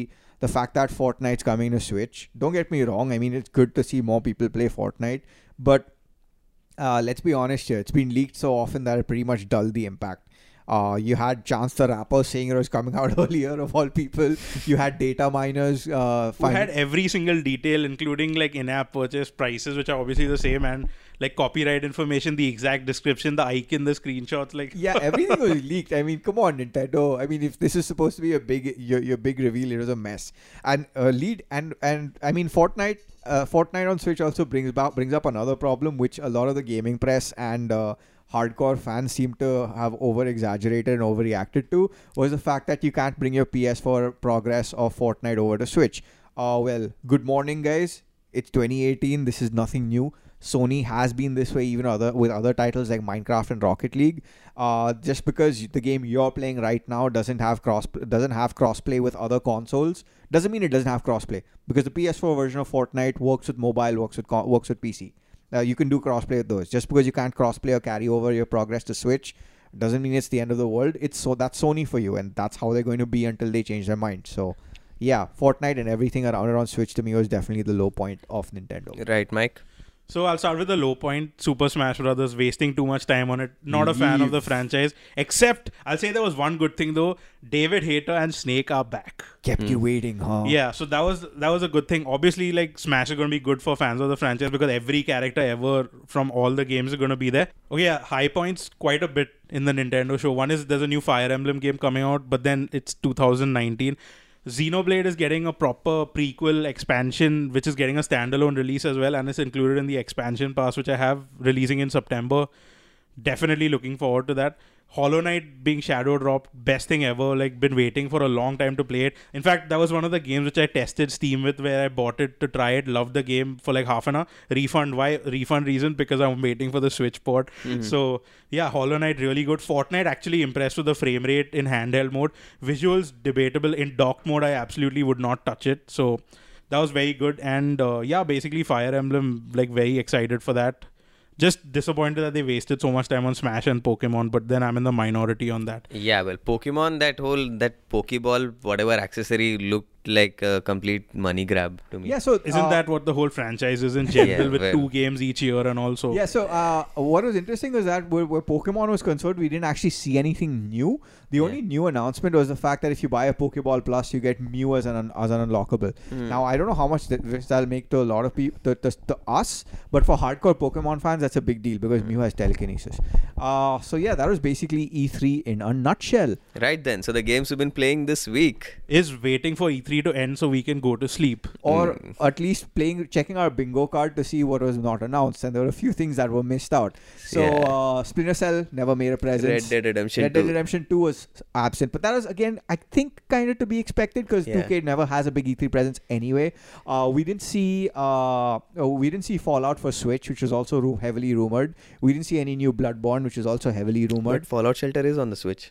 the fact that Fortnite's coming to Switch. Don't get me wrong. I mean, it's good to see more people play Fortnite, but uh, let's be honest here. It's been leaked so often that it pretty much dulled the impact. Uh, you had Chance the Rapper saying it was coming out earlier, of all people. You had data miners. Uh, Who had every single detail, including like in-app purchase prices, which are obviously the same, and like copyright information, the exact description, the icon, the screenshots. Like yeah, everything was leaked. I mean, come on, Nintendo. I mean, if this is supposed to be a big your, your big reveal, it was a mess. And uh, lead and and I mean, Fortnite. Uh, Fortnite on Switch also brings about brings up another problem, which a lot of the gaming press and uh, hardcore fans seem to have over exaggerated and overreacted to, was the fact that you can't bring your P S four progress of Fortnite over to Switch. Uh, well, good morning, guys. It's twenty eighteen. This is nothing new. Sony has been this way even other with other titles like Minecraft and Rocket League. Uh, just because the game you're playing right now doesn't have cross doesn't have crossplay with other consoles, doesn't mean it doesn't have crossplay. Because the P S four version of Fortnite works with mobile, works with co- works with P C. Uh, you can do crossplay with those. Just because you can't crossplay or carry over your progress to Switch doesn't mean it's the end of the world. It's so that's Sony for you, and that's how they're going to be until they change their mind. So, yeah, Fortnite and everything around around Switch to me was definitely the low point of Nintendo. Right, Mike? So I'll start with the low point. Super Smash Brothers, wasting too much time on it. Not a fan of the franchise. Except, I'll say there was one good thing though. David Hayter and Snake are back. Kept mm. you waiting, huh? Yeah, so that was that was a good thing. Obviously, like Smash is going to be good for fans of the franchise because every character ever from all the games is going to be there. Okay, yeah, high points quite a bit in the Nintendo show. One is there's a new Fire Emblem game coming out, but then it's two thousand nineteen. Xenoblade is getting a proper prequel expansion, which is getting a standalone release as well, and it's included in the expansion pass, which I have releasing in September. Definitely looking forward to that. Hollow Knight being shadow dropped, best thing ever. Like, been waiting for a long time to play it. In fact, that was one of the games which I tested Steam with, where I bought it to try it, loved the game for like half an hour. Refund, why? Refund reason, because I'm waiting for the Switch port. Mm-hmm. So, yeah, Hollow Knight really good. Fortnite actually impressed with the frame rate in handheld mode. Visuals, debatable. In docked mode, I absolutely would not touch it. So, that was very good. And, uh, yeah, basically Fire Emblem, like, very excited for that. Just disappointed that they wasted so much time on Smash and Pokemon, but then I'm in the minority on that. Yeah, well, Pokemon, that whole, that Pokeball, whatever accessory looked like a complete money grab to me. Yeah, so isn't uh, that what the whole franchise is in general, yeah, with well, two games each year and also? Yeah, so uh, what was interesting was that where, where Pokemon was concerned, we didn't actually see anything new. The yeah. only new announcement was the fact that if you buy a Pokeball Plus, you get Mew as an as an unlockable. Mm. Now, I don't know how much that that'll make to a lot of people, to, to, to us, but for hardcore Pokemon fans, that's a big deal because mm. Mew has telekinesis. Uh, so yeah, that was basically E three in a nutshell. Right then, so the games we've been playing this week is waiting for E three to end so we can go to sleep, or mm. at least playing, checking our bingo card to see what was not announced, and there were a few things that were missed out. So yeah. uh, Splinter Cell never made a presence. Red Dead Redemption Red Dead Redemption two was absent, but that was again, I think, kind of to be expected because yeah. two K never has a big E three presence anyway. Uh, we didn't see uh, we didn't see Fallout for Switch, which was also ru- heavily rumored. We didn't see any new Bloodborne, which is also heavily rumored. But Fallout Shelter is on the Switch.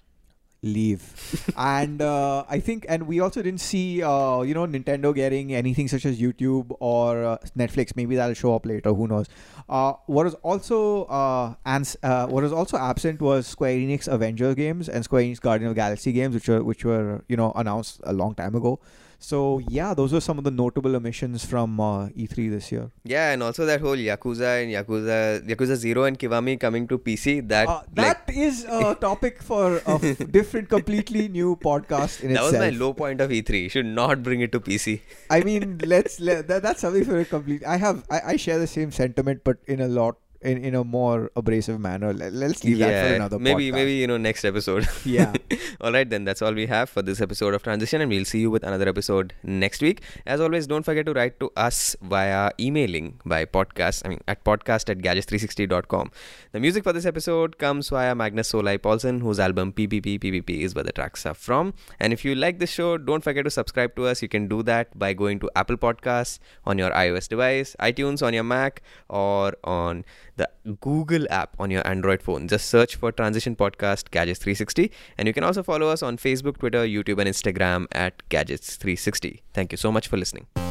Leave. and uh, I think, and we also didn't see, uh, you know, Nintendo getting anything such as YouTube or uh, Netflix. Maybe that'll show up later. Who knows? Uh, what was also uh, ans- uh, what was also absent was Square Enix Avenger games and Square Enix Guardian of the Galaxy games, which were which were you know announced a long time ago. So yeah, those were some of the notable omissions from uh, E three this year. Yeah, and also that whole Yakuza and Yakuza Yakuza Zero and Kiwami coming to P C. That uh, that like, is a topic for a different, completely new podcast in that itself. That was my low point of E three. You should not bring it to P C. I mean, let's let, that, that's something for a complete. I have I, I share the same sentiment, but in a lot. In, in a more abrasive manner. Let's leave yeah, that for another maybe, podcast. Maybe, you know, next episode. Yeah. All right, then. That's all we have for this episode of Transition, and we'll see you with another episode next week. As always, don't forget to write to us via emailing by podcast, I mean, at podcast at gadgets three sixty dot com. The music for this episode comes via Magnus Solai Paulsen, whose album P P P P P P is where the tracks are from. And if you like this show, don't forget to subscribe to us. You can do that by going to Apple Podcasts on your iOS device, iTunes on your Mac, or on the Google app on your Android phone. Just search for Transition Podcast Gadgets three sixty, and you can also follow us on Facebook, Twitter, YouTube, and Instagram at Gadgets three sixty. Thank you so much for listening.